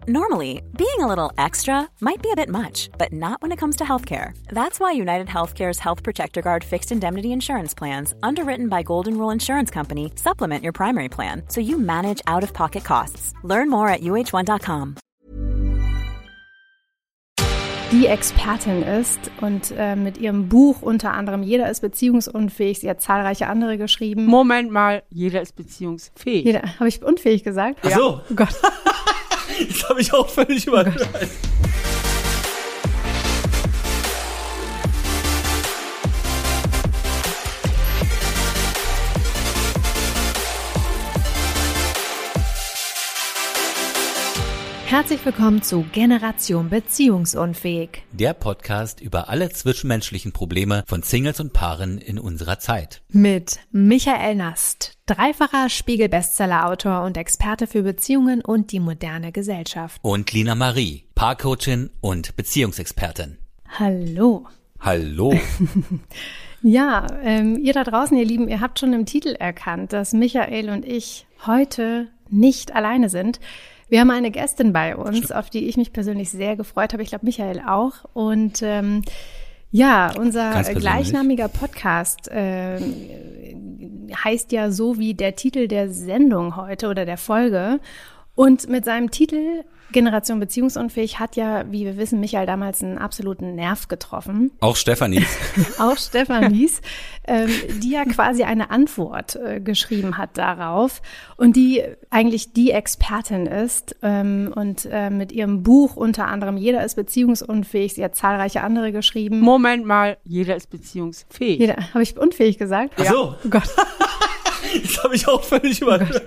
Normally, being a little extra might be a bit much, but not when it comes to healthcare. That's why United Healthcare's Health Protector Guard fixed indemnity insurance plans, underwritten by Golden Rule Insurance Company, supplement your primary plan so you manage out-of-pocket costs. Learn more at uh1.com. Die Expertin ist und mit ihrem Buch unter anderem Jeder ist beziehungsunfähig, sie hat zahlreiche andere geschrieben. Moment mal, jeder ist beziehungsfähig. Habe ich unfähig gesagt? Ach so. Oh Gott. Das habe ich auch völlig überhört. Herzlich willkommen zu Generation Beziehungsunfähig. Der Podcast über alle zwischenmenschlichen Probleme von Singles und Paaren in unserer Zeit. Mit Michael Nast, dreifacher Spiegel-Bestseller-Autor und Experte für Beziehungen und die moderne Gesellschaft. Und Lina Marie, Paarcoachin und Beziehungsexpertin. Hallo. Hallo. Ja, ihr da draußen, ihr Lieben, ihr habt schon im Titel erkannt, dass Michael und ich heute nicht alleine sind. Wir haben eine Gästin bei uns, auf die ich mich persönlich sehr gefreut habe. Ich glaube, Michael auch. Und unser gleichnamiger Podcast heißt ja so wie der Titel der Sendung heute oder der Folge. Und mit seinem Titel Generation Beziehungsunfähig hat ja, wie wir wissen, Michael damals einen absoluten Nerv getroffen. Auch Stefanis. Auch Stefanis, die ja quasi eine Antwort geschrieben hat darauf und die eigentlich die Expertin ist und mit ihrem Buch unter anderem Jeder ist beziehungsunfähig, sie hat zahlreiche andere geschrieben. Moment mal, jeder ist beziehungsfähig. Habe ich unfähig gesagt? Ach so. Oh Gott. Das habe ich auch völlig überhört.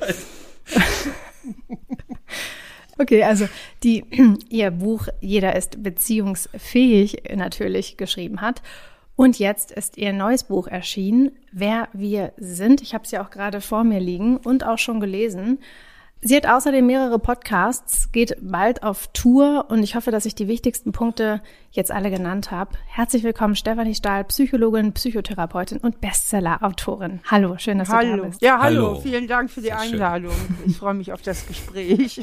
Okay, also die ihr Buch Jeder ist beziehungsfähig natürlich geschrieben hat. Und jetzt ist ihr neues Buch erschienen, Wer wir sind. Ich habe es ja auch gerade vor mir liegen und auch schon gelesen. Sie hat außerdem mehrere Podcasts, geht bald auf Tour und ich hoffe, dass ich die wichtigsten Punkte jetzt alle genannt habe. Herzlich willkommen, Stefanie Stahl, Psychologin, Psychotherapeutin und Bestseller-Autorin. Hallo, schön, dass du da bist. Ja, hallo. Vielen Dank für die Einladung. Ich freue mich auf das Gespräch.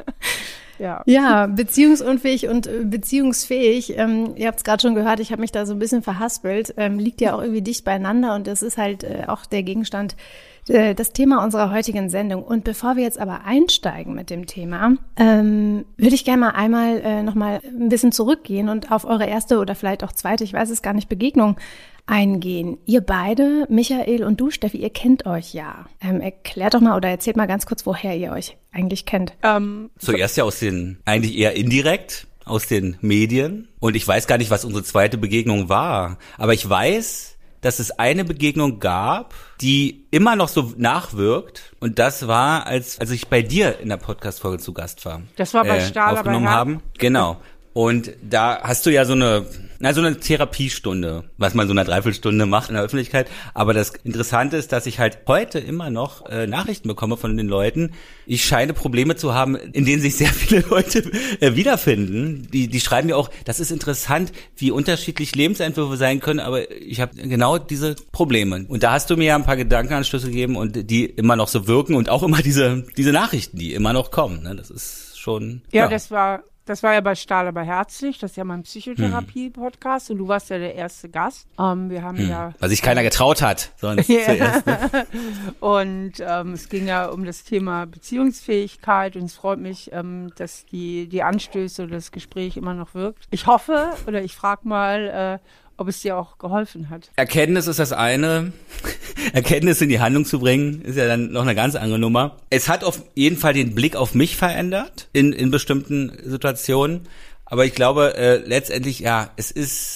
Ja, beziehungsunfähig und beziehungsfähig. Ihr habt es gerade schon gehört, ich habe mich da so ein bisschen verhaspelt. Liegt ja auch irgendwie dicht beieinander und das ist halt auch der Gegenstand, das Thema unserer heutigen Sendung. Und bevor wir jetzt aber einsteigen mit dem Thema, würde ich gerne mal einmal noch mal ein bisschen zurückgehen und auf eure erste oder vielleicht auch zweite, ich weiß es gar nicht, Begegnung eingehen. Ihr beide, Michael und du, Steffi, ihr kennt euch ja. Erklärt doch mal oder erzählt mal ganz kurz, woher ihr euch eigentlich kennt. Zuerst ja eigentlich eher indirekt aus den Medien. Und ich weiß gar nicht, was unsere zweite Begegnung war. Aber ich weiß, dass es eine Begegnung gab, die immer noch so nachwirkt. Und das war, als ich bei dir in der Podcast-Folge zu Gast war. Das war bei Stahl, aufgenommen haben. Genau. Und da hast du ja so eine Therapiestunde, was man so in einer Dreiviertelstunde macht in der Öffentlichkeit. Aber das Interessante ist, dass ich halt heute immer noch Nachrichten bekomme von den Leuten. Ich scheine Probleme zu haben, in denen sich sehr viele Leute wiederfinden. Die schreiben mir auch, das ist interessant, wie unterschiedlich Lebensentwürfe sein können, aber ich habe genau diese Probleme. Und da hast du mir ja ein paar Gedankenanstöße gegeben und die immer noch so wirken und auch immer diese Nachrichten, die immer noch kommen. Ne? Das ist schon... Ja, das war ja bei Stahl aber herzlich, das ist ja mein Psychotherapie-Podcast und du warst ja der erste Gast. Wir haben ja... Was sich keiner getraut hat, sonst zuerst. Ne? Und es ging ja um das Thema Beziehungsfähigkeit und es freut mich, dass die Anstöße oder das Gespräch immer noch wirkt. Ich hoffe oder ich frage mal, ob es dir auch geholfen hat. Erkenntnis ist das eine. Erkenntnis in die Handlung zu bringen, ist ja dann noch eine ganz andere Nummer. Es hat auf jeden Fall den Blick auf mich verändert in bestimmten Situationen. Aber ich glaube, letztendlich, ja, es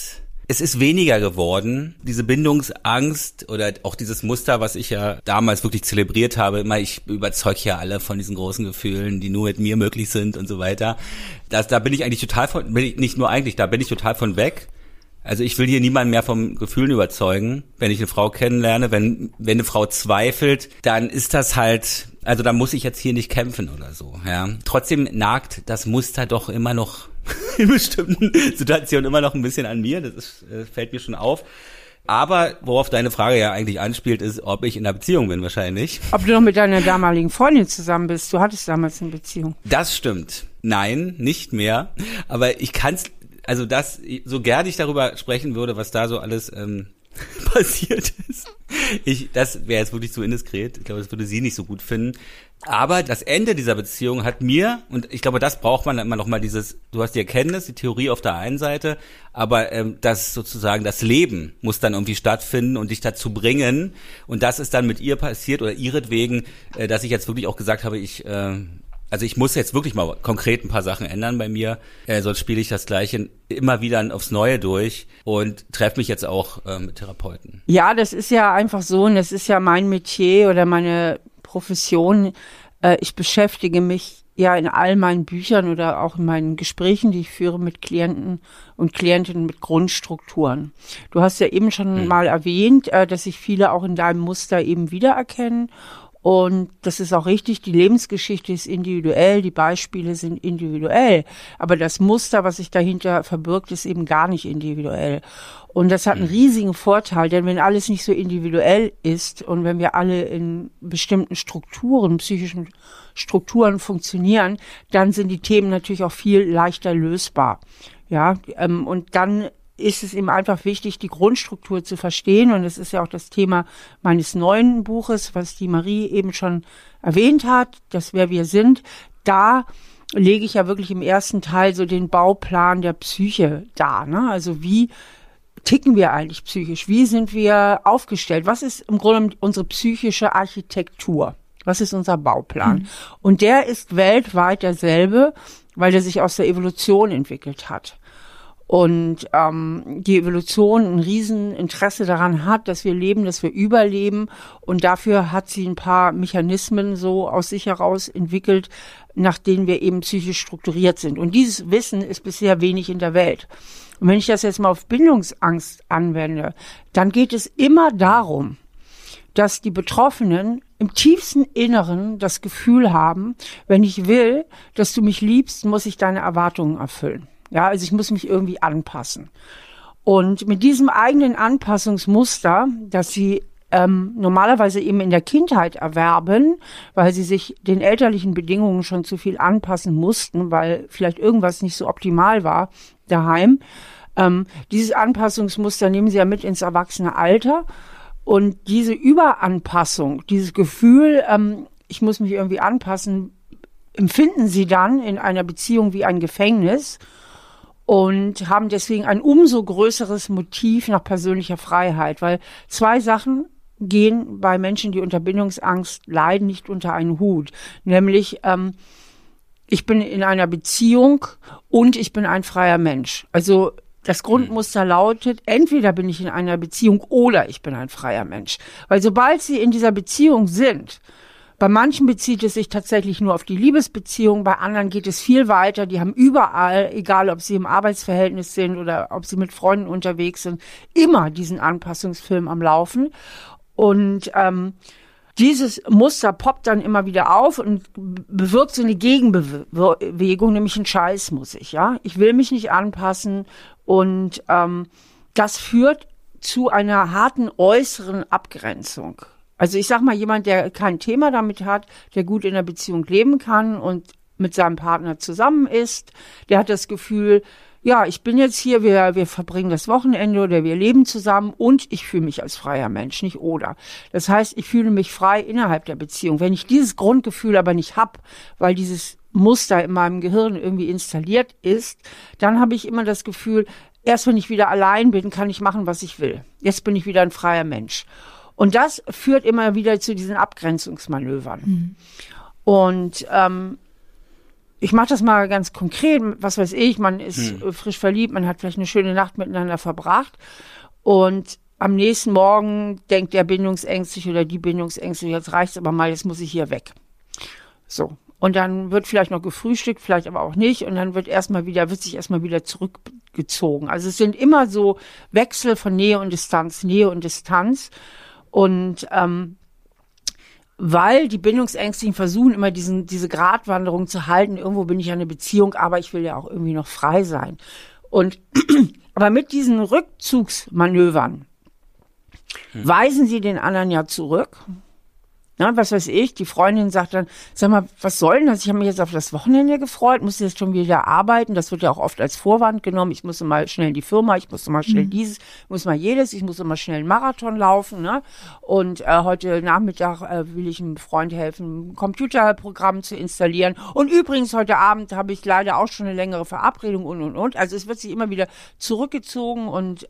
ist weniger geworden. Diese Bindungsangst oder auch dieses Muster, was ich ja damals wirklich zelebriert habe, immer ich überzeuge ja alle von diesen großen Gefühlen, die nur mit mir möglich sind und so weiter. Da bin ich eigentlich total von weg. Also ich will hier niemanden mehr vom Gefühlen überzeugen. Wenn ich eine Frau kennenlerne, wenn eine Frau zweifelt, dann ist das halt, also da muss ich jetzt hier nicht kämpfen oder so. Ja. Trotzdem nagt das Muster doch immer noch in bestimmten Situationen immer noch ein bisschen an mir. Das fällt mir schon auf. Aber worauf deine Frage ja eigentlich anspielt, ist, ob ich in einer Beziehung bin wahrscheinlich. Ob du noch mit deiner damaligen Freundin zusammen bist. Du hattest damals eine Beziehung. Das stimmt. Nein, nicht mehr. Aber ich kann's, also das, so gerne ich darüber sprechen würde, was da so alles passiert ist. Das wäre jetzt wirklich zu indiskret. Ich glaube, das würde sie nicht so gut finden. Aber das Ende dieser Beziehung hat mir, und ich glaube, das braucht man immer noch mal dieses, du hast die Erkenntnis, die Theorie auf der einen Seite, aber das sozusagen, das Leben muss dann irgendwie stattfinden und dich dazu bringen. Und das ist dann mit ihr passiert oder ihretwegen, dass ich jetzt wirklich auch gesagt habe, ich muss jetzt wirklich mal konkret ein paar Sachen ändern bei mir, sonst spiele ich das Gleiche immer wieder aufs Neue durch und treffe mich jetzt auch mit Therapeuten. Ja, das ist ja einfach so, und das ist ja mein Metier oder meine Profession. Ich beschäftige mich ja in all meinen Büchern oder auch in meinen Gesprächen, die ich führe mit Klienten und Klientinnen, mit Grundstrukturen. Du hast ja eben schon mal erwähnt, dass sich viele auch in deinem Muster eben wiedererkennen. Und das ist auch richtig, die Lebensgeschichte ist individuell, die Beispiele sind individuell, aber das Muster, was sich dahinter verbirgt, ist eben gar nicht individuell. Und das hat einen riesigen Vorteil, denn wenn alles nicht so individuell ist und wenn wir alle in bestimmten Strukturen, psychischen Strukturen funktionieren, dann sind die Themen natürlich auch viel leichter lösbar. Ja, und dann ist es eben einfach wichtig, die Grundstruktur zu verstehen. Und das ist ja auch das Thema meines neuen Buches, was die Marie eben schon erwähnt hat, das Wer wir sind. Da lege ich ja wirklich im ersten Teil so den Bauplan der Psyche dar, ne? Also wie ticken wir eigentlich psychisch? Wie sind wir aufgestellt? Was ist im Grunde unsere psychische Architektur? Was ist unser Bauplan? Und der ist weltweit derselbe, weil der sich aus der Evolution entwickelt hat. Und die Evolution ein Rieseninteresse daran hat, dass wir leben, dass wir überleben. Und dafür hat sie ein paar Mechanismen so aus sich heraus entwickelt, nach denen wir eben psychisch strukturiert sind. Und dieses Wissen ist bisher wenig in der Welt. Und wenn ich das jetzt mal auf Bindungsangst anwende, dann geht es immer darum, dass die Betroffenen im tiefsten Inneren das Gefühl haben, wenn ich will, dass du mich liebst, muss ich deine Erwartungen erfüllen. Ja, also ich muss mich irgendwie anpassen. Und mit diesem eigenen Anpassungsmuster, das sie normalerweise eben in der Kindheit erwerben, weil sie sich den elterlichen Bedingungen schon zu viel anpassen mussten, weil vielleicht irgendwas nicht so optimal war daheim. Dieses Anpassungsmuster nehmen sie ja mit ins Erwachsene-Alter. Und diese Überanpassung, dieses Gefühl, ich muss mich irgendwie anpassen, empfinden sie dann in einer Beziehung wie ein Gefängnis und haben deswegen ein umso größeres Motiv nach persönlicher Freiheit, weil zwei Sachen gehen bei Menschen, die unter Bindungsangst leiden, nicht unter einen Hut. Nämlich, ich bin in einer Beziehung und ich bin ein freier Mensch. Also das Grundmuster lautet, entweder bin ich in einer Beziehung oder ich bin ein freier Mensch. Weil sobald sie in dieser Beziehung sind, bei manchen bezieht es sich tatsächlich nur auf die Liebesbeziehung, bei anderen geht es viel weiter. Die haben überall, egal ob sie im Arbeitsverhältnis sind oder ob sie mit Freunden unterwegs sind, immer diesen Anpassungsfilm am Laufen. Und dieses Muster poppt dann immer wieder auf und bewirkt so eine Gegenbewegung, nämlich einen Scheiß muss ich, ja. Ich will mich nicht anpassen und das führt zu einer harten äußeren Abgrenzung. Also ich sag mal, jemand, der kein Thema damit hat, der gut in der Beziehung leben kann und mit seinem Partner zusammen ist, der hat das Gefühl, ja, ich bin jetzt hier, wir verbringen das Wochenende oder wir leben zusammen und ich fühle mich als freier Mensch, nicht oder. Das heißt, ich fühle mich frei innerhalb der Beziehung. Wenn ich dieses Grundgefühl aber nicht habe, weil dieses Muster in meinem Gehirn irgendwie installiert ist, dann habe ich immer das Gefühl, erst wenn ich wieder allein bin, kann ich machen, was ich will. Jetzt bin ich wieder ein freier Mensch. Und das führt immer wieder zu diesen Abgrenzungsmanövern. Und ich mache das mal ganz konkret. Was weiß ich, man ist frisch verliebt, man hat vielleicht eine schöne Nacht miteinander verbracht. Und am nächsten Morgen denkt der Bindungsängstliche oder die Bindungsängstliche, jetzt reicht's aber mal, jetzt muss ich hier weg. So. Und dann wird vielleicht noch gefrühstückt, vielleicht aber auch nicht. Und dann wird sich erstmal wieder zurückgezogen. Also es sind immer so Wechsel von Nähe und Distanz. Und weil die Bindungsängstlichen versuchen immer diese Gratwanderung zu halten, irgendwo bin ich ja eine Beziehung, aber ich will ja auch irgendwie noch frei sein. Und aber mit diesen Rückzugsmanövern weisen sie den anderen ja zurück. Ja, was weiß ich, die Freundin sagt dann, sag mal, was soll denn das? Ich habe mich jetzt auf das Wochenende gefreut, muss jetzt schon wieder arbeiten. Das wird ja auch oft als Vorwand genommen. Ich muss mal schnell in die Firma, ich muss mal schnell dieses, muss mal jedes, ich muss immer schnell einen Marathon laufen. Ne? Und heute Nachmittag will ich einem Freund helfen, ein Computerprogramm zu installieren. Und übrigens, heute Abend habe ich leider auch schon eine längere Verabredung und. Also es wird sich immer wieder zurückgezogen und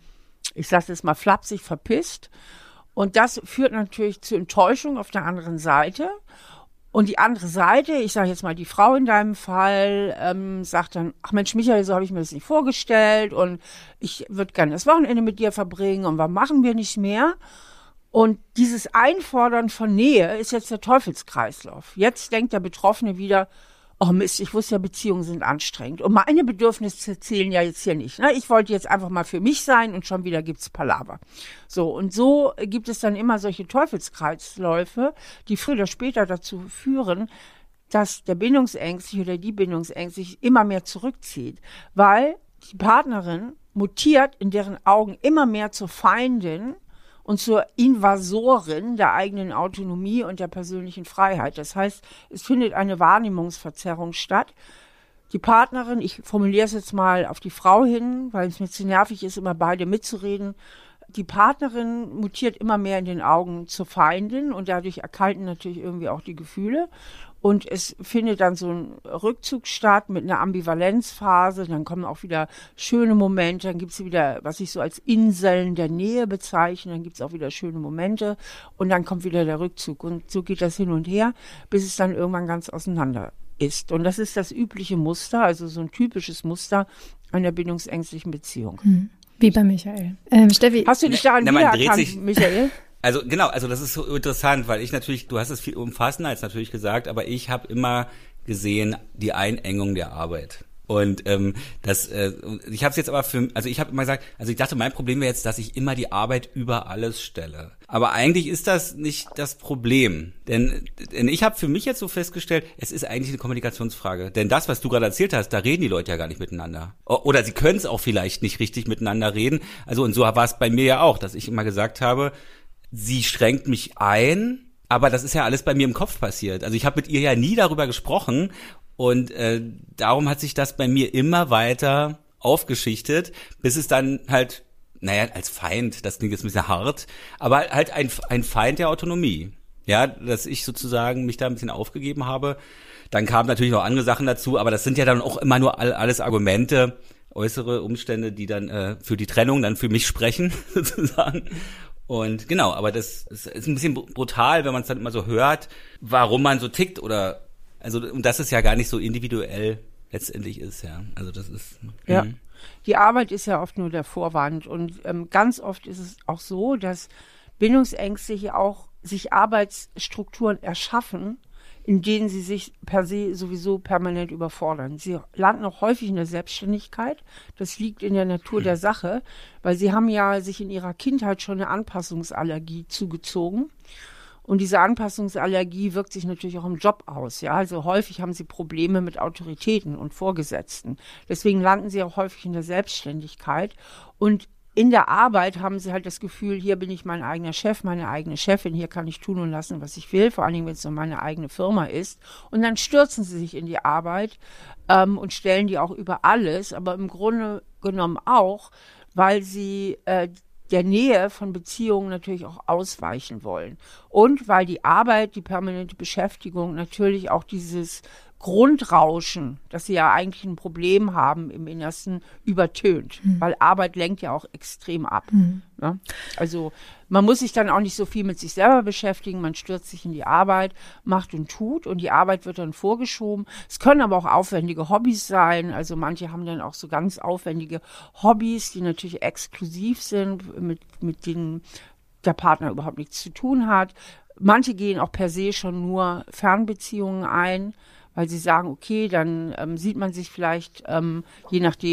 ich sage jetzt mal flapsig verpisst. Und das führt natürlich zu Enttäuschung auf der anderen Seite. Und die andere Seite, ich sage jetzt mal die Frau in deinem Fall, sagt dann, ach Mensch, Michael, so habe ich mir das nicht vorgestellt und ich würde gerne das Wochenende mit dir verbringen und warum machen wir nicht mehr? Und dieses Einfordern von Nähe ist jetzt der Teufelskreislauf. Jetzt denkt der Betroffene wieder, oh Mist, ich wusste ja, Beziehungen sind anstrengend. Und meine Bedürfnisse zählen ja jetzt hier nicht. Ne? Ich wollte jetzt einfach mal für mich sein und schon wieder gibt's Palaver. So, und so gibt es dann immer solche Teufelskreisläufe, die früher oder später dazu führen, dass der Bindungsängstliche oder die Bindungsängstliche immer mehr zurückzieht. Weil die Partnerin mutiert in deren Augen immer mehr zur Feindin und zur Invasorin der eigenen Autonomie und der persönlichen Freiheit. Das heißt, es findet eine Wahrnehmungsverzerrung statt. Die Partnerin, ich formuliere es jetzt mal auf die Frau hin, weil es mir zu nervig ist, immer beide mitzureden. Die Partnerin mutiert immer mehr in den Augen zur Feindin und dadurch erkalten natürlich irgendwie auch die Gefühle. Und es findet dann so ein Rückzug statt mit einer Ambivalenzphase. Dann kommen auch wieder schöne Momente. Dann gibt's wieder, was ich so als Inseln der Nähe bezeichne. Dann gibt's auch wieder schöne Momente. Und dann kommt wieder der Rückzug. Und so geht das hin und her, bis es dann irgendwann ganz auseinander ist. Und das ist das übliche Muster, also so ein typisches Muster einer bindungsängstlichen Beziehung. Wie bei Michael. Steffi. Hast du dich daran wiedererkannt, Michael? Also genau, also das ist so interessant, weil ich natürlich, du hast es viel umfassender als natürlich gesagt, aber ich habe immer gesehen die Einengung der Arbeit. Und ich habe es jetzt aber ich habe immer gesagt, also ich dachte, mein Problem wäre jetzt, dass ich immer die Arbeit über alles stelle. Aber eigentlich ist das nicht das Problem, denn ich habe für mich jetzt so festgestellt, es ist eigentlich eine Kommunikationsfrage. Denn das, was du gerade erzählt hast, da reden die Leute ja gar nicht miteinander. Oder sie können es auch vielleicht nicht richtig miteinander reden. Also und so war es bei mir ja auch, dass ich immer gesagt habe, sie schränkt mich ein, aber das ist ja alles bei mir im Kopf passiert. Also ich habe mit ihr ja nie darüber gesprochen und darum hat sich das bei mir immer weiter aufgeschichtet, bis es dann halt, naja, als Feind, das klingt jetzt ein bisschen hart, aber halt ein Feind der Autonomie. Ja, dass ich sozusagen mich da ein bisschen aufgegeben habe. Dann kamen natürlich noch andere Sachen dazu, aber das sind ja dann auch immer nur alles Argumente, äußere Umstände, die dann für die Trennung dann für mich sprechen, sozusagen. Und genau, aber das ist ein bisschen brutal, wenn man es dann immer so hört, warum man so tickt oder, also, und dass es ja gar nicht so individuell letztendlich ist, ja. Also das ist. Ja. Die Arbeit ist ja oft nur der Vorwand und ganz oft ist es auch so, dass Bindungsängstliche auch sich Arbeitsstrukturen erschaffen, in denen sie sich per se sowieso permanent überfordern. Sie landen auch häufig in der Selbstständigkeit. Das liegt in der Natur der Sache, weil sie haben ja sich in ihrer Kindheit schon eine Anpassungsallergie zugezogen. Und diese Anpassungsallergie wirkt sich natürlich auch im Job aus. Ja, also häufig haben sie Probleme mit Autoritäten und Vorgesetzten. Deswegen landen sie auch häufig in der Selbstständigkeit. Und in der Arbeit haben sie halt das Gefühl, hier bin ich mein eigener Chef, meine eigene Chefin, hier kann ich tun und lassen, was ich will, vor allen Dingen, wenn es um meine eigene Firma ist. Und dann stürzen sie sich in die Arbeit und stellen die auch über alles, aber im Grunde genommen auch, weil sie der Nähe von Beziehungen natürlich auch ausweichen wollen. Und weil die Arbeit, die permanente Beschäftigung natürlich auch dieses Grundrauschen, dass sie ja eigentlich ein Problem haben im Innersten, übertönt. Weil Arbeit lenkt ja auch extrem ab. Ne? Also man muss sich dann auch nicht so viel mit sich selber beschäftigen, man stürzt sich in die Arbeit, macht und tut und die Arbeit wird dann vorgeschoben. Es können aber auch aufwendige Hobbys sein, also manche haben dann auch so ganz aufwendige Hobbys, die natürlich exklusiv sind, mit denen der Partner überhaupt nichts zu tun hat. Manche gehen auch per se schon nur Fernbeziehungen ein, weil sie sagen, okay, dann sieht man sich vielleicht, je nachdem,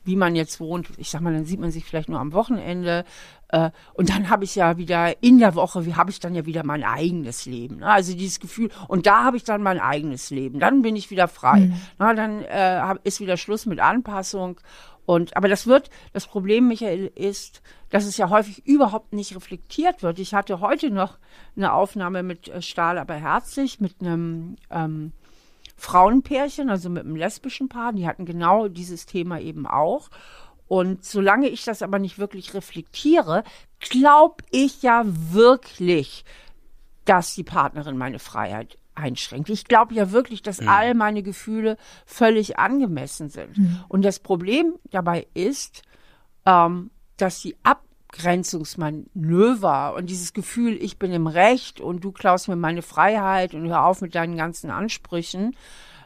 wie man jetzt wohnt. Ich sag mal, dann sieht man sich vielleicht nur am Wochenende. Und dann habe ich ja wieder in der Woche, habe ich dann ja wieder mein eigenes Leben. Ne? Also dieses Gefühl, und da habe ich dann mein eigenes Leben. Dann bin ich wieder frei. Na, dann ist wieder Schluss mit Anpassung. Aber das Problem, Michael, ist, dass es ja häufig überhaupt nicht reflektiert wird. Ich hatte heute noch eine Aufnahme mit Stahl aber herzlich, mit einem Frauenpärchen, also mit einem lesbischen Paar. Die hatten genau dieses Thema eben auch. Und solange ich das aber nicht wirklich reflektiere, glaube ich ja wirklich, dass die Partnerin meine Freiheit einschränkt. Ich glaube ja wirklich, dass all meine Gefühle völlig angemessen sind. Und das Problem dabei ist, dass die Abgrenzungsmanöver und dieses Gefühl, ich bin im Recht und du klaust mir meine Freiheit und hör auf mit deinen ganzen Ansprüchen,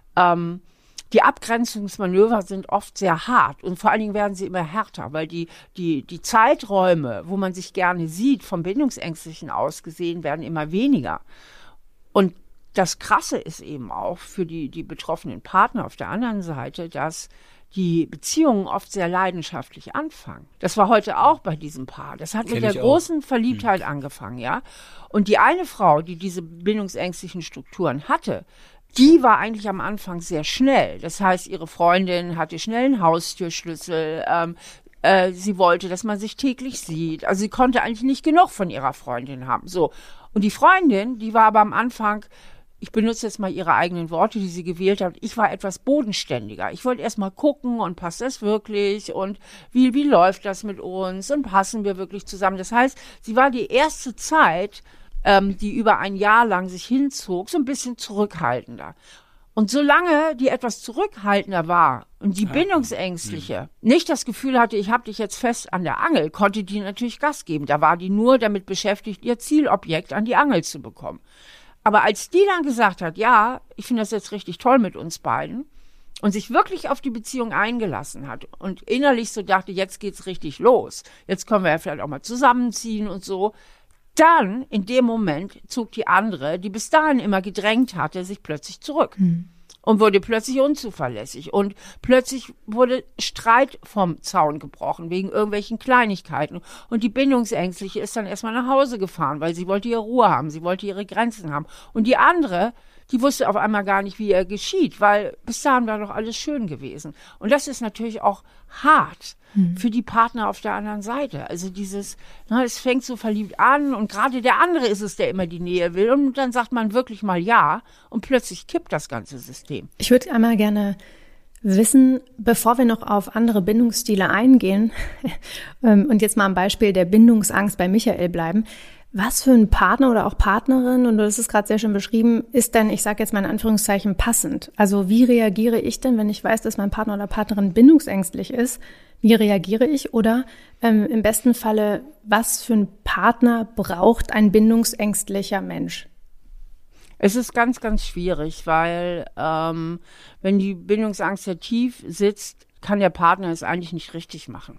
die Abgrenzungsmanöver sind oft sehr hart und vor allen Dingen werden sie immer härter, weil die Zeiträume, wo man sich gerne sieht, vom Bindungsängstlichen aus gesehen, werden immer weniger. Und das Krasse ist eben auch für die betroffenen Partner auf der anderen Seite, dass die Beziehungen oft sehr leidenschaftlich anfangen. Das war heute auch bei diesem Paar. Das hat mit der großen Verliebtheit angefangen, ja. Und die eine Frau, die diese bindungsängstlichen Strukturen hatte, die war eigentlich am Anfang sehr schnell. Das heißt, ihre Freundin hatte schnell einen Haustürschlüssel. Sie wollte, dass man sich täglich sieht. Also sie konnte eigentlich nicht genug von ihrer Freundin haben. So. Und die Freundin, die war aber am Anfang, ich benutze jetzt mal ihre eigenen Worte, die sie gewählt hat, ich war etwas bodenständiger. Ich wollte erst mal gucken und passt das wirklich und wie läuft das mit uns und passen wir wirklich zusammen. Das heißt, sie war die erste Zeit, die über ein Jahr lang sich hinzog, so ein bisschen zurückhaltender. Und solange die etwas zurückhaltender war und die Bindungsängstliche nicht das Gefühl hatte, ich habe dich jetzt fest an der Angel, konnte die natürlich Gas geben. Da war die nur damit beschäftigt, ihr Zielobjekt an die Angel zu bekommen. Aber als die dann gesagt hat, ja, ich finde das jetzt richtig toll mit uns beiden und sich wirklich auf die Beziehung eingelassen hat und innerlich so dachte, jetzt geht's richtig los, jetzt können wir ja vielleicht auch mal zusammenziehen und so, dann, in dem Moment, zog die andere, die bis dahin immer gedrängt hatte, sich plötzlich zurück und wurde plötzlich unzuverlässig. Und plötzlich wurde Streit vom Zaun gebrochen, wegen irgendwelchen Kleinigkeiten. Und die Bindungsängstliche ist dann erstmal nach Hause gefahren, weil sie wollte ihre Ruhe haben, sie wollte ihre Grenzen haben. Und die andere, die wusste auf einmal gar nicht, wie ihr geschieht, weil bis dahin war doch alles schön gewesen. Und das ist natürlich auch hart für die Partner auf der anderen Seite. Also dieses, es fängt so verliebt an und gerade der andere ist es, der immer die Nähe will und dann sagt man wirklich mal ja und plötzlich kippt das ganze System. Ich würde einmal gerne wissen, bevor wir noch auf andere Bindungsstile eingehen und jetzt mal am Beispiel der Bindungsangst bei Michael bleiben, was für ein Partner oder auch Partnerin, und du hast es gerade sehr schön beschrieben, ist denn, ich sage jetzt mal in Anführungszeichen, passend? Also wie reagiere ich denn, wenn ich weiß, dass mein Partner oder Partnerin bindungsängstlich ist? Wie reagiere ich? Oder im besten Falle, was für ein Partner braucht ein bindungsängstlicher Mensch? Es ist ganz, ganz schwierig, weil wenn die Bindungsangst sehr tief sitzt, kann der Partner es eigentlich nicht richtig machen.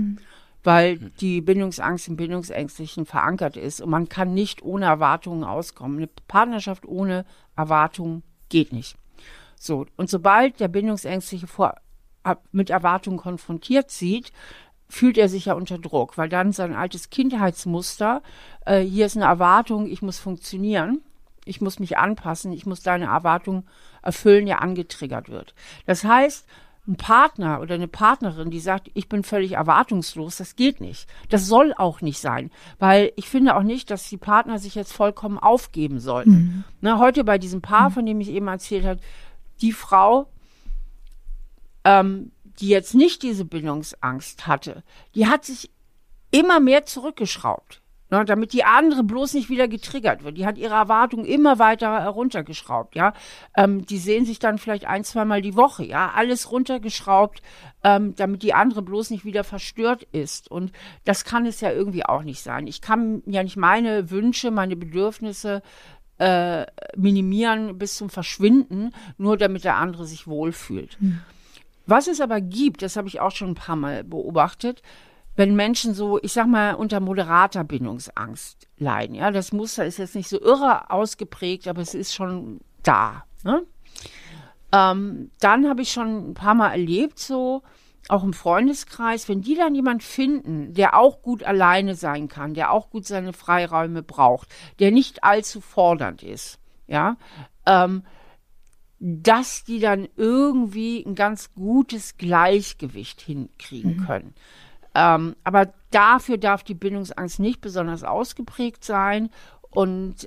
Weil die Bindungsangst im Bindungsängstlichen verankert ist und man kann nicht ohne Erwartungen auskommen. Eine Partnerschaft ohne Erwartungen geht nicht. So, und sobald der Bindungsängstliche mit Erwartungen konfrontiert sieht, fühlt er sich ja unter Druck, weil dann sein altes Kindheitsmuster, hier ist eine Erwartung, ich muss funktionieren, ich muss mich anpassen, ich muss deine Erwartungen erfüllen, ja angetriggert wird. Das heißt, ein Partner oder eine Partnerin, die sagt, ich bin völlig erwartungslos, das geht nicht. Das soll auch nicht sein, weil ich finde auch nicht, dass die Partner sich jetzt vollkommen aufgeben sollten. Heute bei diesem Paar, von dem ich eben erzählt habe, die Frau, die jetzt nicht diese Bindungsangst hatte, die hat sich immer mehr zurückgeschraubt. Damit die andere bloß nicht wieder getriggert wird. Die hat ihre Erwartungen immer weiter heruntergeschraubt, ja. Die sehen sich dann vielleicht 1-2 Mal die Woche, ja. Alles runtergeschraubt, damit die andere bloß nicht wieder verstört ist. Und das kann es ja irgendwie auch nicht sein. Ich kann ja nicht meine Wünsche, meine Bedürfnisse minimieren bis zum Verschwinden, nur damit der andere sich wohlfühlt. Was es aber gibt, das habe ich auch schon ein paar Mal beobachtet, wenn Menschen so, ich sag mal, unter moderater Bindungsangst leiden, ja, das Muster ist jetzt nicht so irre ausgeprägt, aber es ist schon da, ne? Dann habe ich schon ein paar Mal erlebt, so, auch im Freundeskreis, wenn die dann jemand finden, der auch gut alleine sein kann, der auch gut seine Freiräume braucht, der nicht allzu fordernd ist, ja, dass die dann irgendwie ein ganz gutes Gleichgewicht hinkriegen können. Aber dafür darf die Bindungsangst nicht besonders ausgeprägt sein und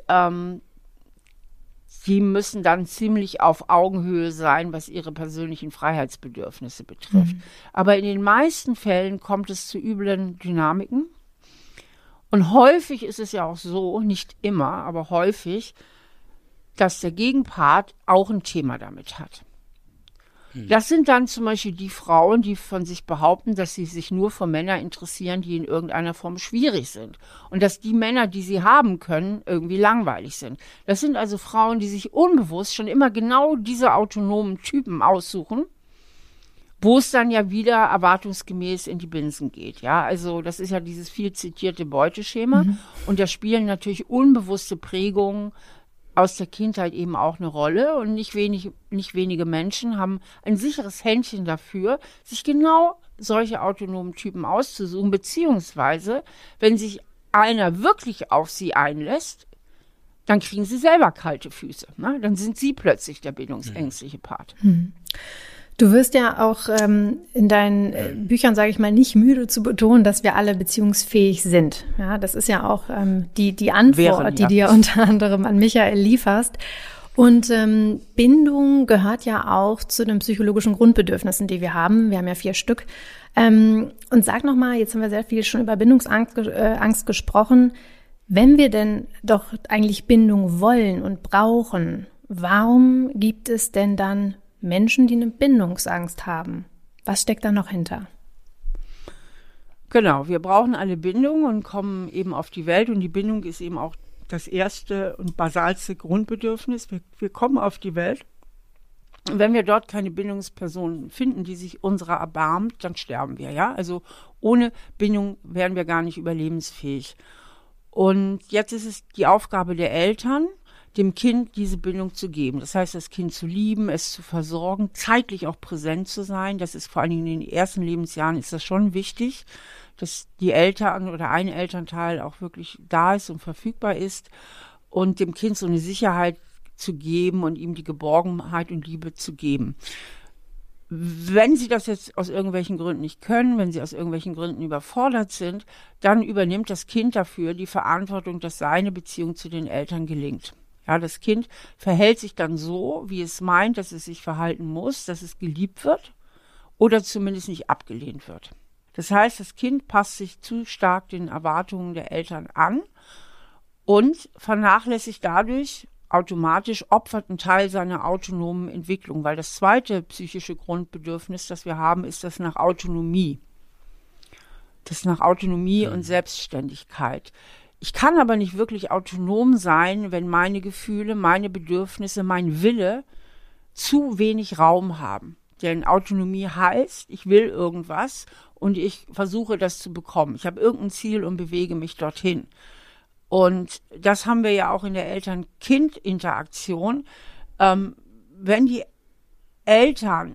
die müssen dann ziemlich auf Augenhöhe sein, was ihre persönlichen Freiheitsbedürfnisse betrifft. Aber in den meisten Fällen kommt es zu üblen Dynamiken. Und häufig ist es ja auch so, nicht immer, aber häufig, dass der Gegenpart auch ein Thema damit hat. Das sind dann zum Beispiel die Frauen, die von sich behaupten, dass sie sich nur für Männer interessieren, die in irgendeiner Form schwierig sind. Und dass die Männer, die sie haben können, irgendwie langweilig sind. Das sind also Frauen, die sich unbewusst schon immer genau diese autonomen Typen aussuchen, wo es dann ja wieder erwartungsgemäß in die Binsen geht. Ja, also das ist ja dieses viel zitierte Beuteschema. Und da spielen natürlich unbewusste Prägungen aus der Kindheit eben auch eine Rolle und nicht wenige Menschen haben ein sicheres Händchen dafür, sich genau solche autonomen Typen auszusuchen, beziehungsweise, wenn sich einer wirklich auf sie einlässt, dann kriegen sie selber kalte Füße. Ne? Dann sind sie plötzlich der bindungsängstliche Part. Du wirst ja auch in deinen Büchern, sage ich mal, nicht müde zu betonen, dass wir alle beziehungsfähig sind. Ja, das ist ja auch die Antwort, die du ja unter anderem an Michael lieferst. Und Bindung gehört ja auch zu den psychologischen Grundbedürfnissen, die wir haben. Wir haben ja 4 Stück. Und sag noch mal, jetzt haben wir sehr viel schon über Bindungsangst gesprochen. Wenn wir denn doch eigentlich Bindung wollen und brauchen, warum gibt es denn dann Menschen, die eine Bindungsangst haben? Was steckt da noch hinter? Genau, wir brauchen alle Bindung und kommen eben auf die Welt und die Bindung ist eben auch das erste und basalste Grundbedürfnis. Wir kommen auf die Welt und wenn wir dort keine Bindungsperson finden, die sich unserer erbarmt, dann sterben wir, ja. Also ohne Bindung wären wir gar nicht überlebensfähig. Und jetzt ist es die Aufgabe der Eltern, dem Kind diese Bindung zu geben. Das heißt, das Kind zu lieben, es zu versorgen, zeitlich auch präsent zu sein. Das ist vor allen Dingen in den ersten Lebensjahren ist das schon wichtig, dass die Eltern oder ein Elternteil auch wirklich da ist und verfügbar ist und dem Kind so eine Sicherheit zu geben und ihm die Geborgenheit und Liebe zu geben. Wenn sie das jetzt aus irgendwelchen Gründen nicht können, wenn sie aus irgendwelchen Gründen überfordert sind, dann übernimmt das Kind dafür die Verantwortung, dass seine Beziehung zu den Eltern gelingt. Ja, das Kind verhält sich dann so, wie es meint, dass es sich verhalten muss, dass es geliebt wird oder zumindest nicht abgelehnt wird. Das heißt, das Kind passt sich zu stark den Erwartungen der Eltern an und vernachlässigt dadurch automatisch, opfert einen Teil seiner autonomen Entwicklung, weil das zweite psychische Grundbedürfnis, das wir haben, ist das nach Autonomie. Das nach Autonomie und Selbstständigkeit. Ich kann aber nicht wirklich autonom sein, wenn meine Gefühle, meine Bedürfnisse, mein Wille zu wenig Raum haben. Denn Autonomie heißt, ich will irgendwas und ich versuche das zu bekommen. Ich habe irgendein Ziel und bewege mich dorthin. Und das haben wir ja auch in der Eltern-Kind-Interaktion. Wenn die Eltern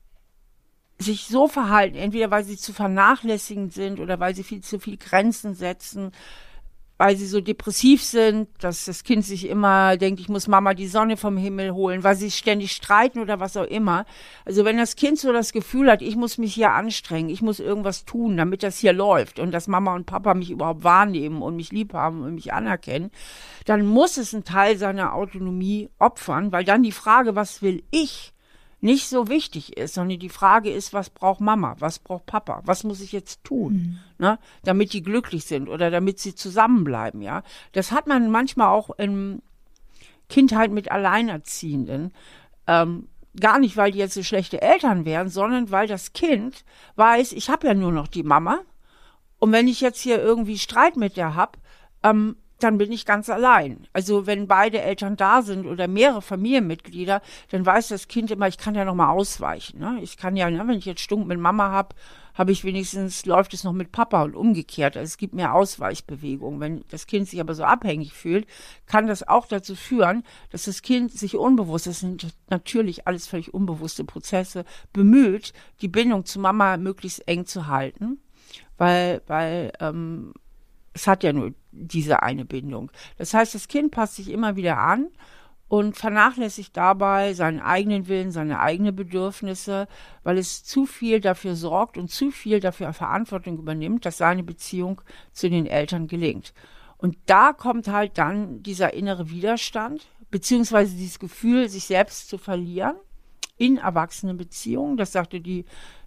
sich so verhalten, entweder weil sie zu vernachlässigend sind oder weil sie viel zu viel Grenzen setzen, weil sie so depressiv sind, dass das Kind sich immer denkt, ich muss Mama die Sonne vom Himmel holen, weil sie ständig streiten oder was auch immer. Also wenn das Kind so das Gefühl hat, ich muss mich hier anstrengen, ich muss irgendwas tun, damit das hier läuft und dass Mama und Papa mich überhaupt wahrnehmen und mich lieb haben und mich anerkennen, dann muss es einen Teil seiner Autonomie opfern, weil dann die Frage, was will ich, nicht so wichtig ist, sondern die Frage ist, was braucht Mama, was braucht Papa, was muss ich jetzt tun, ne, damit die glücklich sind oder damit sie zusammenbleiben, ja. Das hat man manchmal auch in Kindheit mit Alleinerziehenden, gar nicht, weil die jetzt so schlechte Eltern wären, sondern weil das Kind weiß, ich habe ja nur noch die Mama und wenn ich jetzt hier irgendwie Streit mit der habe, dann dann bin ich ganz allein. Also wenn beide Eltern da sind oder mehrere Familienmitglieder, dann weiß das Kind immer, ich kann ja noch mal ausweichen. Ne? Ich kann ja, wenn ich jetzt Stunk mit Mama habe ich wenigstens, läuft es noch mit Papa und umgekehrt. Also es gibt mehr Ausweichbewegungen. Wenn das Kind sich aber so abhängig fühlt, kann das auch dazu führen, dass das Kind sich unbewusst, das sind natürlich alles völlig unbewusste Prozesse, bemüht, die Bindung zu Mama möglichst eng zu halten, weil es hat ja nur diese eine Bindung. Das heißt, das Kind passt sich immer wieder an und vernachlässigt dabei seinen eigenen Willen, seine eigenen Bedürfnisse, weil es zu viel dafür sorgt und zu viel dafür Verantwortung übernimmt, dass seine Beziehung zu den Eltern gelingt. Und da kommt halt dann dieser innere Widerstand, beziehungsweise dieses Gefühl, sich selbst zu verlieren in Erwachsenenbeziehungen. Das sagte die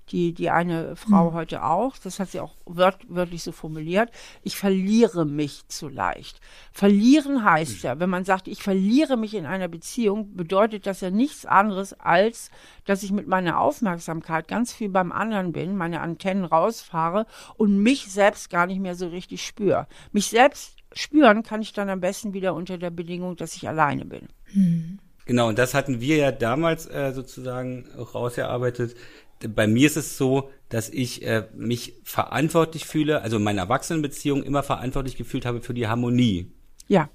eine Frau heute auch, das hat sie auch wörtlich so formuliert, ich verliere mich zu leicht. Verlieren heißt ja, wenn man sagt, ich verliere mich in einer Beziehung, bedeutet das ja nichts anderes, als dass ich mit meiner Aufmerksamkeit ganz viel beim anderen bin, meine Antennen rausfahre und mich selbst gar nicht mehr so richtig spüre. Mich selbst spüren kann ich dann am besten wieder unter der Bedingung, dass ich alleine bin. Genau, und das hatten wir ja damals sozusagen auch rausgearbeitet. Bei mir ist es so, dass ich mich verantwortlich fühle, also in meiner Erwachsenenbeziehung immer verantwortlich gefühlt habe für die Harmonie. Ja.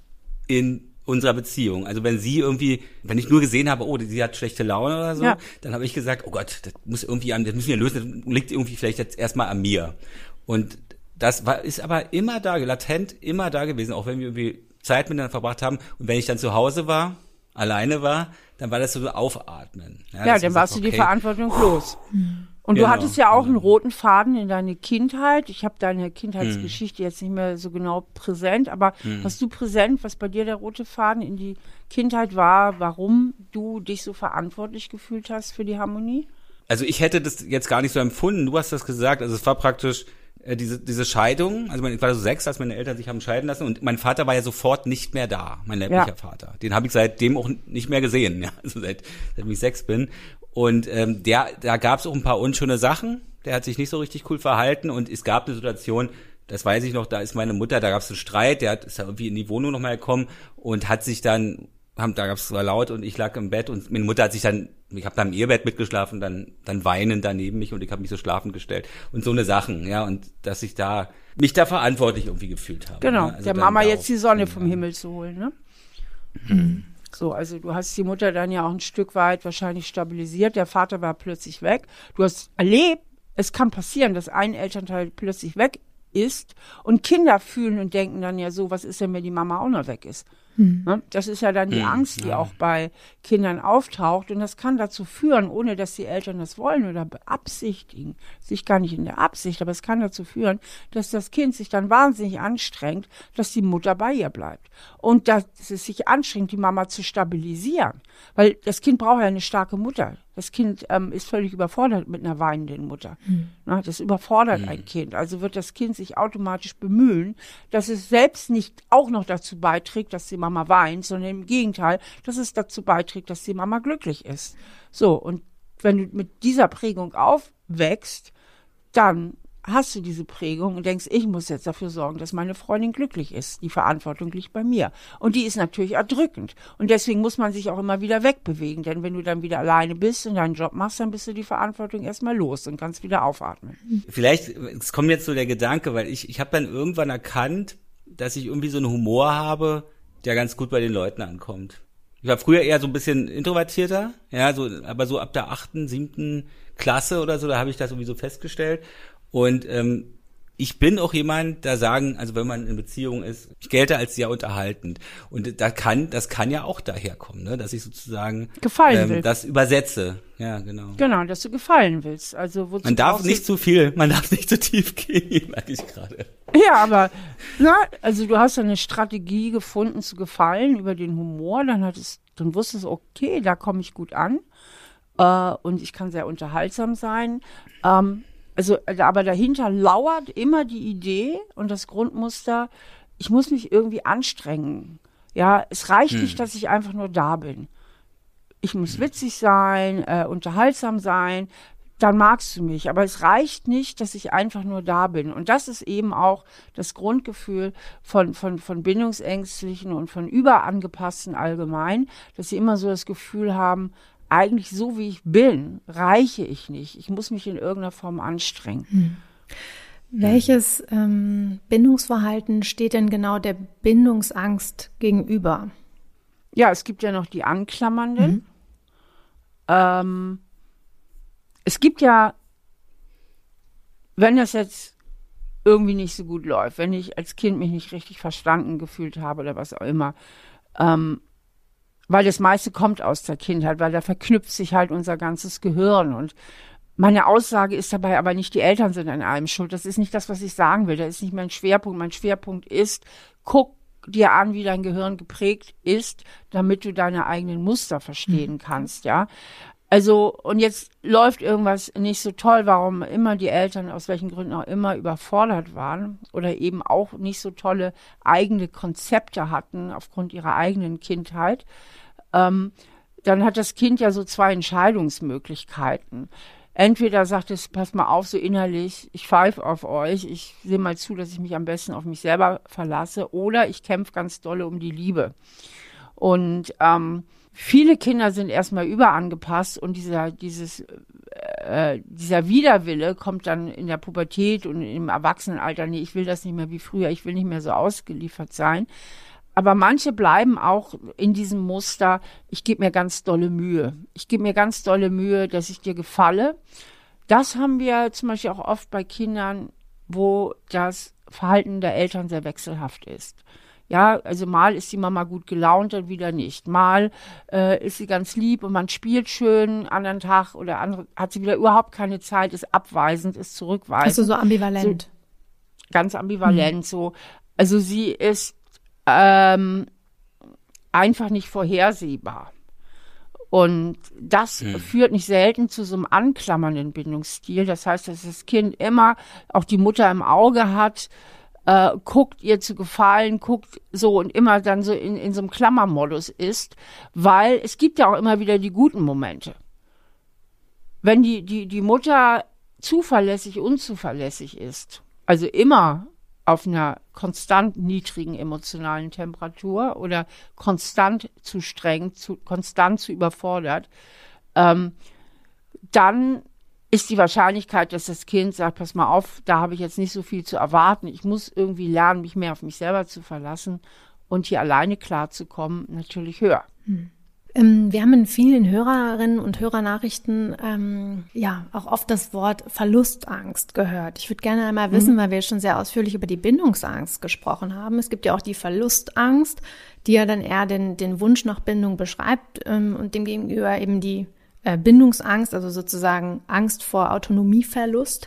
In unserer Beziehung. Also wenn ich nur gesehen habe, oh, sie hat schlechte Laune oder so, dann habe ich gesagt, oh Gott, das müssen wir lösen, das liegt irgendwie vielleicht jetzt erstmal an mir. Und das ist aber immer da, latent immer da gewesen, auch wenn wir irgendwie Zeit miteinander verbracht haben. Und wenn ich dann zu Hause war, alleine war, dann war das so Aufatmen. Ja, dann warst du die Verantwortung los. Und du hattest ja auch einen roten Faden in deine Kindheit. Ich habe deine Kindheitsgeschichte jetzt nicht mehr so genau präsent, aber hast du präsent, was bei dir der rote Faden in die Kindheit war, warum du dich so verantwortlich gefühlt hast für die Harmonie? Also ich hätte das jetzt gar nicht so empfunden. Du hast das gesagt. Also es war praktisch diese Scheidung, also ich war so 6, als meine Eltern sich haben scheiden lassen und mein Vater war ja sofort nicht mehr da, mein leiblicher Vater. Den habe ich seitdem auch nicht mehr gesehen, ja, also seit ich 6 bin. Und da gab es auch ein paar unschöne Sachen, der hat sich nicht so richtig cool verhalten und es gab eine Situation, das weiß ich noch, da ist meine Mutter, da gab es einen Streit, ist da irgendwie in die Wohnung nochmal gekommen und hat sich dann, da gab es zwar laut und ich lag im Bett und meine Mutter hat sich dann, ich habe da im Ehebett mitgeschlafen, dann weinend daneben mich und ich habe mich so schlafend gestellt und so eine Sachen, ja, und dass ich mich da verantwortlich irgendwie gefühlt habe. Genau, ne? Also der Mama jetzt die Sonne vom Himmel zu holen, ne? So, also du hast die Mutter dann ja auch ein Stück weit wahrscheinlich stabilisiert, der Vater war plötzlich weg. Du hast erlebt, es kann passieren, dass ein Elternteil plötzlich weg ist und Kinder fühlen und denken dann ja so, was ist denn, wenn die Mama auch noch weg ist? Das ist ja dann die Angst, die auch bei Kindern auftaucht und das kann dazu führen, ohne dass die Eltern das wollen oder beabsichtigen, sich gar nicht in der Absicht, aber es kann dazu führen, dass das Kind sich dann wahnsinnig anstrengt, dass die Mutter bei ihr bleibt und dass es sich anstrengt, die Mama zu stabilisieren, weil das Kind braucht ja eine starke Mutter. Das Kind ist völlig überfordert mit einer weinenden Mutter. Das überfordert ein Kind. Also wird das Kind sich automatisch bemühen, dass es selbst nicht auch noch dazu beiträgt, dass die Mama weint, sondern im Gegenteil, dass es dazu beiträgt, dass die Mama glücklich ist. So, und wenn du mit dieser Prägung aufwächst, dann hast du diese Prägung und denkst, ich muss jetzt dafür sorgen, dass meine Freundin glücklich ist. Die Verantwortung liegt bei mir. Und die ist natürlich erdrückend. Und deswegen muss man sich auch immer wieder wegbewegen. Denn wenn du dann wieder alleine bist und deinen Job machst, dann bist du die Verantwortung erstmal los und kannst wieder aufatmen. Vielleicht, es kommt jetzt so der Gedanke, weil ich habe dann irgendwann erkannt, dass ich irgendwie so einen Humor habe, der ganz gut bei den Leuten ankommt. Ich war früher eher so ein bisschen introvertierter, ja, aber so ab der 8., 7. Klasse oder so, da habe ich das irgendwie so festgestellt. Und ich bin auch jemand, da sagen, also wenn man in Beziehung ist, ich gelte als sehr unterhaltend. Und das kann ja auch daherkommen, ne, dass ich sozusagen gefallen will. Das übersetze. Ja, genau. Genau, dass du gefallen willst. Also wozu man darf nicht zu viel, man darf nicht zu tief gehen, merke ich gerade. Ja, aber also du hast eine Strategie gefunden zu gefallen über den Humor, dann wusstest du, okay, da komme ich gut an und ich kann sehr unterhaltsam sein. Aber dahinter lauert immer die Idee und das Grundmuster, ich muss mich irgendwie anstrengen. Ja, es reicht nicht, dass ich einfach nur da bin. Ich muss witzig sein, unterhaltsam sein. dann magst du mich. Aber es reicht nicht, dass ich einfach nur da bin. Und das ist eben auch das Grundgefühl von Bindungsängstlichen und von Überangepassten allgemein, dass sie immer so das Gefühl haben, eigentlich so wie ich bin, reiche ich nicht. Ich muss mich in irgendeiner Form anstrengen. Welches Bindungsverhalten steht denn genau der Bindungsangst gegenüber? Ja, es gibt ja noch die Anklammernden. Es gibt ja, wenn das jetzt irgendwie nicht so gut läuft, wenn ich als Kind mich nicht richtig verstanden gefühlt habe oder was auch immer, weil das meiste kommt aus der Kindheit, weil da verknüpft sich halt unser ganzes Gehirn. Und meine Aussage ist dabei aber nicht, die Eltern sind an allem schuld. Das ist nicht das, was ich sagen will. Das ist nicht mein Schwerpunkt. Mein Schwerpunkt ist, guck dir an, wie dein Gehirn geprägt ist, damit du deine eigenen Muster verstehen kannst, ja. Also, und jetzt läuft irgendwas nicht so toll, warum immer die Eltern, aus welchen Gründen auch immer, überfordert waren oder eben auch nicht so tolle eigene Konzepte hatten aufgrund ihrer eigenen Kindheit, dann hat das Kind ja so 2 Entscheidungsmöglichkeiten. Entweder sagt es, pass mal auf, so innerlich, ich pfeife auf euch, ich sehe mal zu, dass ich mich am besten auf mich selber verlasse, oder ich kämpfe ganz dolle um die Liebe. Und viele Kinder sind erstmal überangepasst und dieser Widerwille kommt dann in der Pubertät und im Erwachsenenalter, nee, ich will das nicht mehr wie früher, ich will nicht mehr so ausgeliefert sein. Aber manche bleiben auch in diesem Muster, ich gebe mir ganz dolle Mühe. Ich gebe mir ganz dolle Mühe, dass ich dir gefalle. Das haben wir zum Beispiel auch oft bei Kindern, wo das Verhalten der Eltern sehr wechselhaft ist. Ja, also mal ist die Mama gut gelaunt und wieder nicht. Mal ist sie ganz lieb und man spielt schön, anderen Tag oder andere hat sie wieder überhaupt keine Zeit, ist abweisend, ist zurückweisend. Also so ambivalent. So, ganz ambivalent so. Also sie ist einfach nicht vorhersehbar. Und das führt nicht selten zu so einem anklammernden Bindungsstil. Das heißt, dass das Kind immer auch die Mutter im Auge hat, guckt ihr zu gefallen, guckt so und immer dann so in so einem Klammermodus ist, weil es gibt ja auch immer wieder die guten Momente. Wenn die Mutter zuverlässig, unzuverlässig ist, also immer auf einer konstant niedrigen emotionalen Temperatur oder konstant zu streng, konstant zu überfordert, dann ist die Wahrscheinlichkeit, dass das Kind sagt, pass mal auf, da habe ich jetzt nicht so viel zu erwarten, ich muss irgendwie lernen, mich mehr auf mich selber zu verlassen und hier alleine klarzukommen, natürlich höher. Wir haben in vielen Hörerinnen und Hörernachrichten auch oft das Wort Verlustangst gehört. Ich würde gerne einmal wissen, weil wir schon sehr ausführlich über die Bindungsangst gesprochen haben. Es gibt ja auch die Verlustangst, die ja dann eher den Wunsch nach Bindung beschreibt und demgegenüber eben die Bindungsangst, also sozusagen Angst vor Autonomieverlust.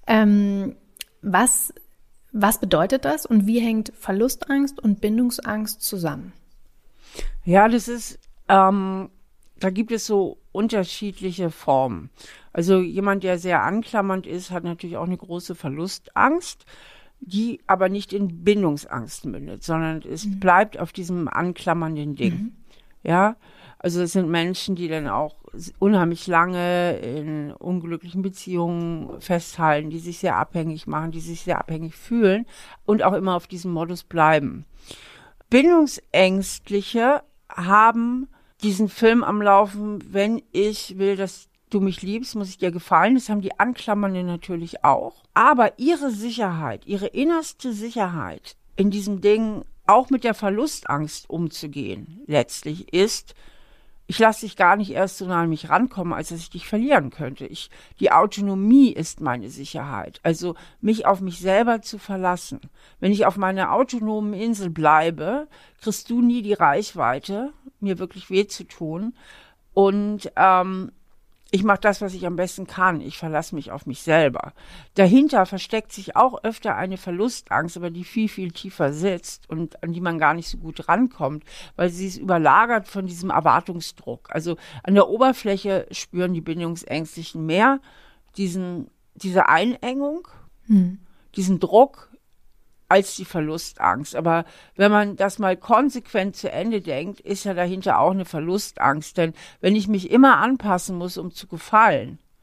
Was bedeutet das und wie hängt Verlustangst und Bindungsangst zusammen? Ja, das ist da gibt es so unterschiedliche Formen. Also jemand, der sehr anklammernd ist, hat natürlich auch eine große Verlustangst, die aber nicht in Bindungsangst mündet, sondern es bleibt auf diesem anklammernden Ding. Ja, also es sind Menschen, die dann auch unheimlich lange in unglücklichen Beziehungen festhalten, die sich sehr abhängig machen, die sich sehr abhängig fühlen und auch immer auf diesem Modus bleiben. Bindungsängstliche haben diesen Film am Laufen, wenn ich will, dass du mich liebst, muss ich dir gefallen. Das haben die Anklammernden natürlich auch. Aber ihre Sicherheit, ihre innerste Sicherheit in diesem Ding, auch mit der Verlustangst umzugehen, letztlich ist, ich lasse dich gar nicht erst so nah an mich rankommen, als dass ich dich verlieren könnte. Die Autonomie ist meine Sicherheit. Also mich auf mich selber zu verlassen. Wenn ich auf meiner autonomen Insel bleibe, kriegst du nie die Reichweite, mir wirklich weh zu tun. Und ich mache das, was ich am besten kann. Ich verlasse mich auf mich selber. Dahinter versteckt sich auch öfter eine Verlustangst, aber die viel, viel tiefer sitzt und an die man gar nicht so gut rankommt, weil sie ist überlagert von diesem Erwartungsdruck. Also an der Oberfläche spüren die Bindungsängstlichen mehr diese Einengung, diesen Druck, als die Verlustangst. Aber wenn man das mal konsequent zu Ende denkt, ist ja dahinter auch eine Verlustangst. Denn wenn ich mich immer anpassen muss, um zu gefallen,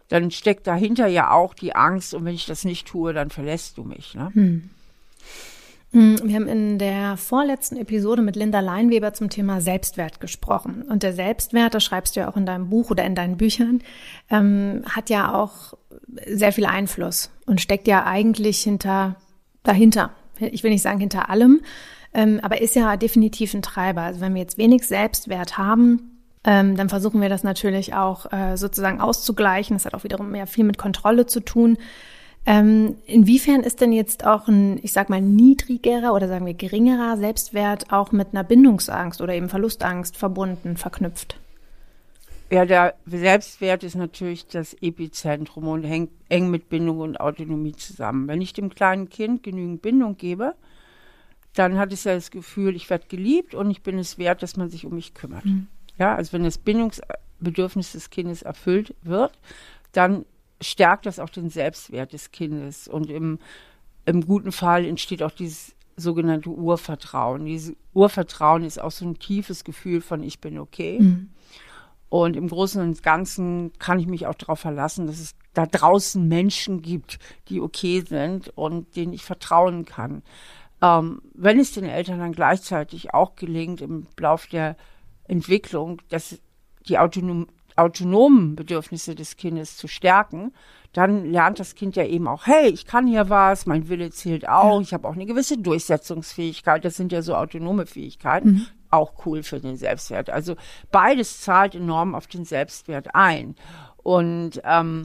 dann steckt dahinter ja auch die Angst, und wenn ich das nicht tue, dann verlässt du mich. Ne? Wir haben in der vorletzten Episode mit Linda Leinweber zum Thema Selbstwert gesprochen. Und der Selbstwert, das schreibst du ja auch in deinem Buch oder in deinen Büchern, hat ja auch sehr viel Einfluss und steckt ja eigentlich dahinter. Ich will nicht sagen hinter allem, aber ist ja definitiv ein Treiber. Also wenn wir jetzt wenig Selbstwert haben, dann versuchen wir das natürlich auch sozusagen auszugleichen. Das hat auch wiederum mehr viel mit Kontrolle zu tun. Inwiefern ist denn jetzt auch ein, ich sag mal, niedrigerer oder sagen wir geringerer Selbstwert auch mit einer Bindungsangst oder eben Verlustangst verbunden, verknüpft? Ja, der Selbstwert ist natürlich das Epizentrum und hängt eng mit Bindung und Autonomie zusammen. Wenn ich dem kleinen Kind genügend Bindung gebe, dann hat es ja das Gefühl, ich werde geliebt und ich bin es wert, dass man sich um mich kümmert. Ja, also wenn das Bindungsbedürfnis des Kindes erfüllt wird, dann stärkt das auch den Selbstwert des Kindes. Und im guten Fall entsteht auch dieses sogenannte Urvertrauen. Dieses Urvertrauen ist auch so ein tiefes Gefühl von ich bin okay. Und im Großen und Ganzen kann ich mich auch darauf verlassen, dass es da draußen Menschen gibt, die okay sind und denen ich vertrauen kann. Wenn es den Eltern dann gleichzeitig auch gelingt, im Lauf der Entwicklung, dass die autonomen Bedürfnisse des Kindes zu stärken, dann lernt das Kind ja eben auch, hey, ich kann hier was, mein Wille zählt auch, ich habe auch eine gewisse Durchsetzungsfähigkeit, das sind ja so autonome Fähigkeiten, auch cool für den Selbstwert. Also beides zahlt enorm auf den Selbstwert ein. Und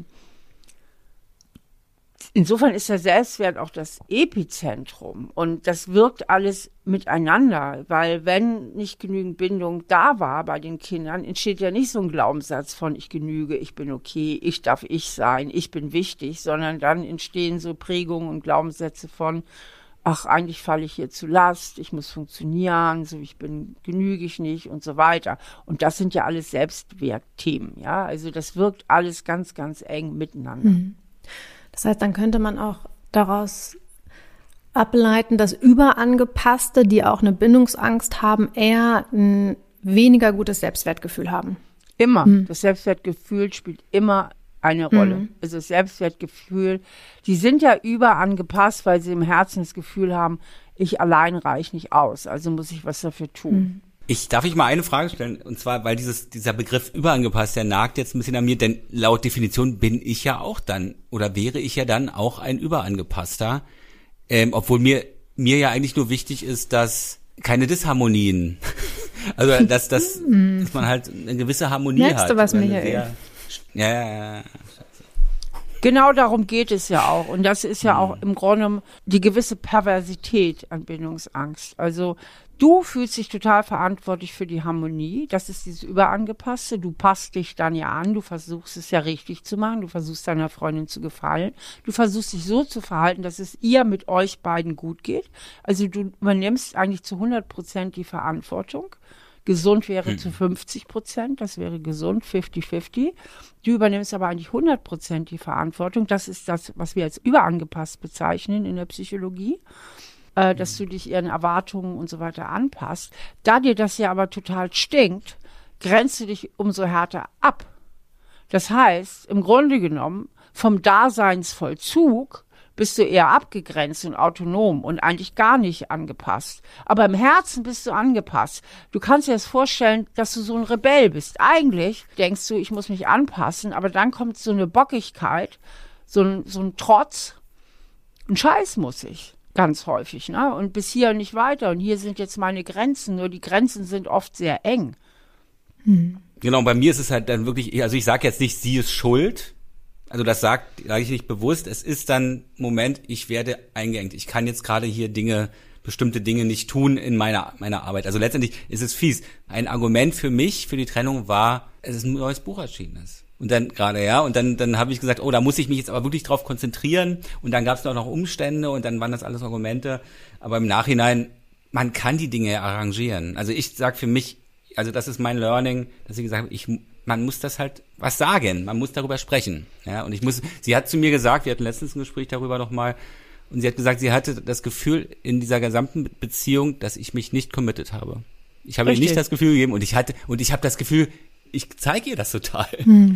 insofern ist der Selbstwert auch das Epizentrum und das wirkt alles miteinander, weil wenn nicht genügend Bindung da war bei den Kindern, entsteht ja nicht so ein Glaubenssatz von ich genüge, ich bin okay, ich darf ich sein, ich bin wichtig, sondern dann entstehen so Prägungen und Glaubenssätze von ach, eigentlich falle ich hier zu Last, ich muss funktionieren, so genüge ich nicht und so weiter. Und das sind ja alles Selbstwertthemen, ja, also das wirkt alles ganz, ganz eng miteinander. Das heißt, dann könnte man auch daraus ableiten, dass Überangepasste, die auch eine Bindungsangst haben, eher ein weniger gutes Selbstwertgefühl haben. Immer. Das Selbstwertgefühl spielt immer eine Rolle. Also das Selbstwertgefühl, die sind ja überangepasst, weil sie im Herzen das Gefühl haben, ich allein reiche nicht aus, also muss ich was dafür tun. Darf ich mal eine Frage stellen? Und zwar, weil dieser Begriff überangepasst, der nagt jetzt ein bisschen an mir, denn laut Definition bin ich ja auch dann, oder wäre ich ja dann auch ein Überangepasster, obwohl mir ja eigentlich nur wichtig ist, dass keine Disharmonien, also dass man halt eine gewisse Harmonie Merkst hat. Du was, Michael? Ja. Genau darum geht es ja auch. Und das ist ja auch im Grunde genommen die gewisse Perversität an Bindungsangst. Also du fühlst dich total verantwortlich für die Harmonie. Das ist dieses Überangepasste. Du passt dich dann ja an. Du versuchst es ja richtig zu machen. Du versuchst deiner Freundin zu gefallen. Du versuchst dich so zu verhalten, dass es ihr mit euch beiden gut geht. Also du übernimmst eigentlich zu 100% die Verantwortung. Gesund wäre zu 50%, das wäre gesund, 50-50. Du übernimmst aber eigentlich 100% die Verantwortung. Das ist das, was wir als überangepasst bezeichnen in der Psychologie, dass du dich ihren Erwartungen und so weiter anpasst. Da dir das ja aber total stinkt, grenzt du dich umso härter ab. Das heißt, im Grunde genommen, vom Daseinsvollzug bist du eher abgegrenzt und autonom und eigentlich gar nicht angepasst. Aber im Herzen bist du angepasst. Du kannst dir das vorstellen, dass du so ein Rebell bist. Eigentlich denkst du, ich muss mich anpassen, aber dann kommt so eine Bockigkeit, so ein Trotz. Ein Scheiß muss ich, ganz häufig, ne? Und bis hier nicht weiter. Und hier sind jetzt meine Grenzen, nur die Grenzen sind oft sehr eng. Genau, bei mir ist es halt dann wirklich, also ich sage jetzt nicht, sie ist schuld. Also das sage ich nicht bewusst. Es ist dann, Moment, ich werde eingeengt. Ich kann jetzt gerade hier bestimmte Dinge nicht tun in meiner Arbeit. Also letztendlich ist es fies. Ein Argument für mich, für die Trennung war, es ist ein neues Buch erschienen ist. Und dann gerade, und dann habe ich gesagt, da muss ich mich jetzt aber wirklich drauf konzentrieren. Und dann gab es noch Umstände und dann waren das alles Argumente. Aber im Nachhinein, man kann die Dinge arrangieren. Also ich sage für mich, also das ist mein Learning, dass ich gesagt habe, man muss das halt was sagen, man muss darüber sprechen. Ja, und sie hat zu mir gesagt, wir hatten letztens ein Gespräch darüber nochmal, und sie hat gesagt, sie hatte das Gefühl in dieser gesamten Beziehung, dass ich mich nicht committed habe. Ich habe ihr nicht das Gefühl gegeben und ich habe das Gefühl, ich zeige ihr das total.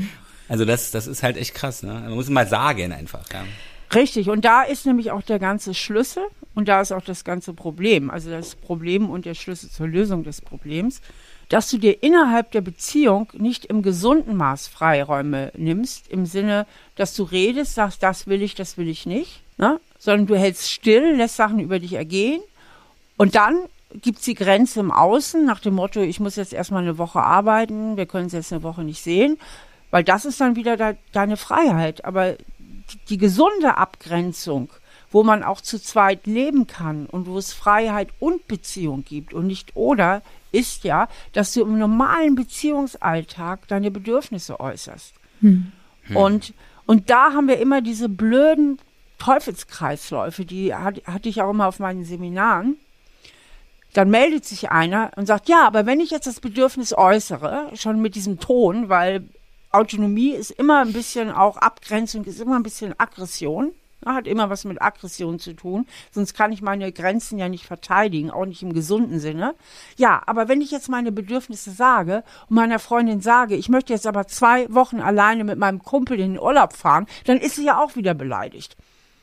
Also das ist halt echt krass, ne? Man muss mal sagen einfach, ja. Richtig, und da ist nämlich auch der ganze Schlüssel und da ist auch das ganze Problem, also das Problem und der Schlüssel zur Lösung des Problems, dass du dir innerhalb der Beziehung nicht im gesunden Maß Freiräume nimmst, im Sinne, dass du redest, sagst, das will ich nicht, ne? Sondern du hältst still, lässt Sachen über dich ergehen und dann gibt es die Grenze im Außen nach dem Motto, ich muss jetzt erstmal eine Woche arbeiten, wir können es jetzt eine Woche nicht sehen, weil das ist dann wieder deine Freiheit, aber die gesunde Abgrenzung, wo man auch zu zweit leben kann und wo es Freiheit und Beziehung gibt und nicht oder, ist ja, dass du im normalen Beziehungsalltag deine Bedürfnisse äußerst. Und da haben wir immer diese blöden Teufelskreisläufe, die hatte ich auch immer auf meinen Seminaren. Dann meldet sich einer und sagt, ja, aber wenn ich jetzt das Bedürfnis äußere, schon mit diesem Ton, weil Autonomie ist immer ein bisschen auch Abgrenzung, ist immer ein bisschen Aggression, hat immer was mit Aggression zu tun, sonst kann ich meine Grenzen ja nicht verteidigen, auch nicht im gesunden Sinne. Ja, aber wenn ich jetzt meine Bedürfnisse sage und meiner Freundin sage, ich möchte jetzt aber 2 Wochen alleine mit meinem Kumpel in den Urlaub fahren, dann ist sie ja auch wieder beleidigt.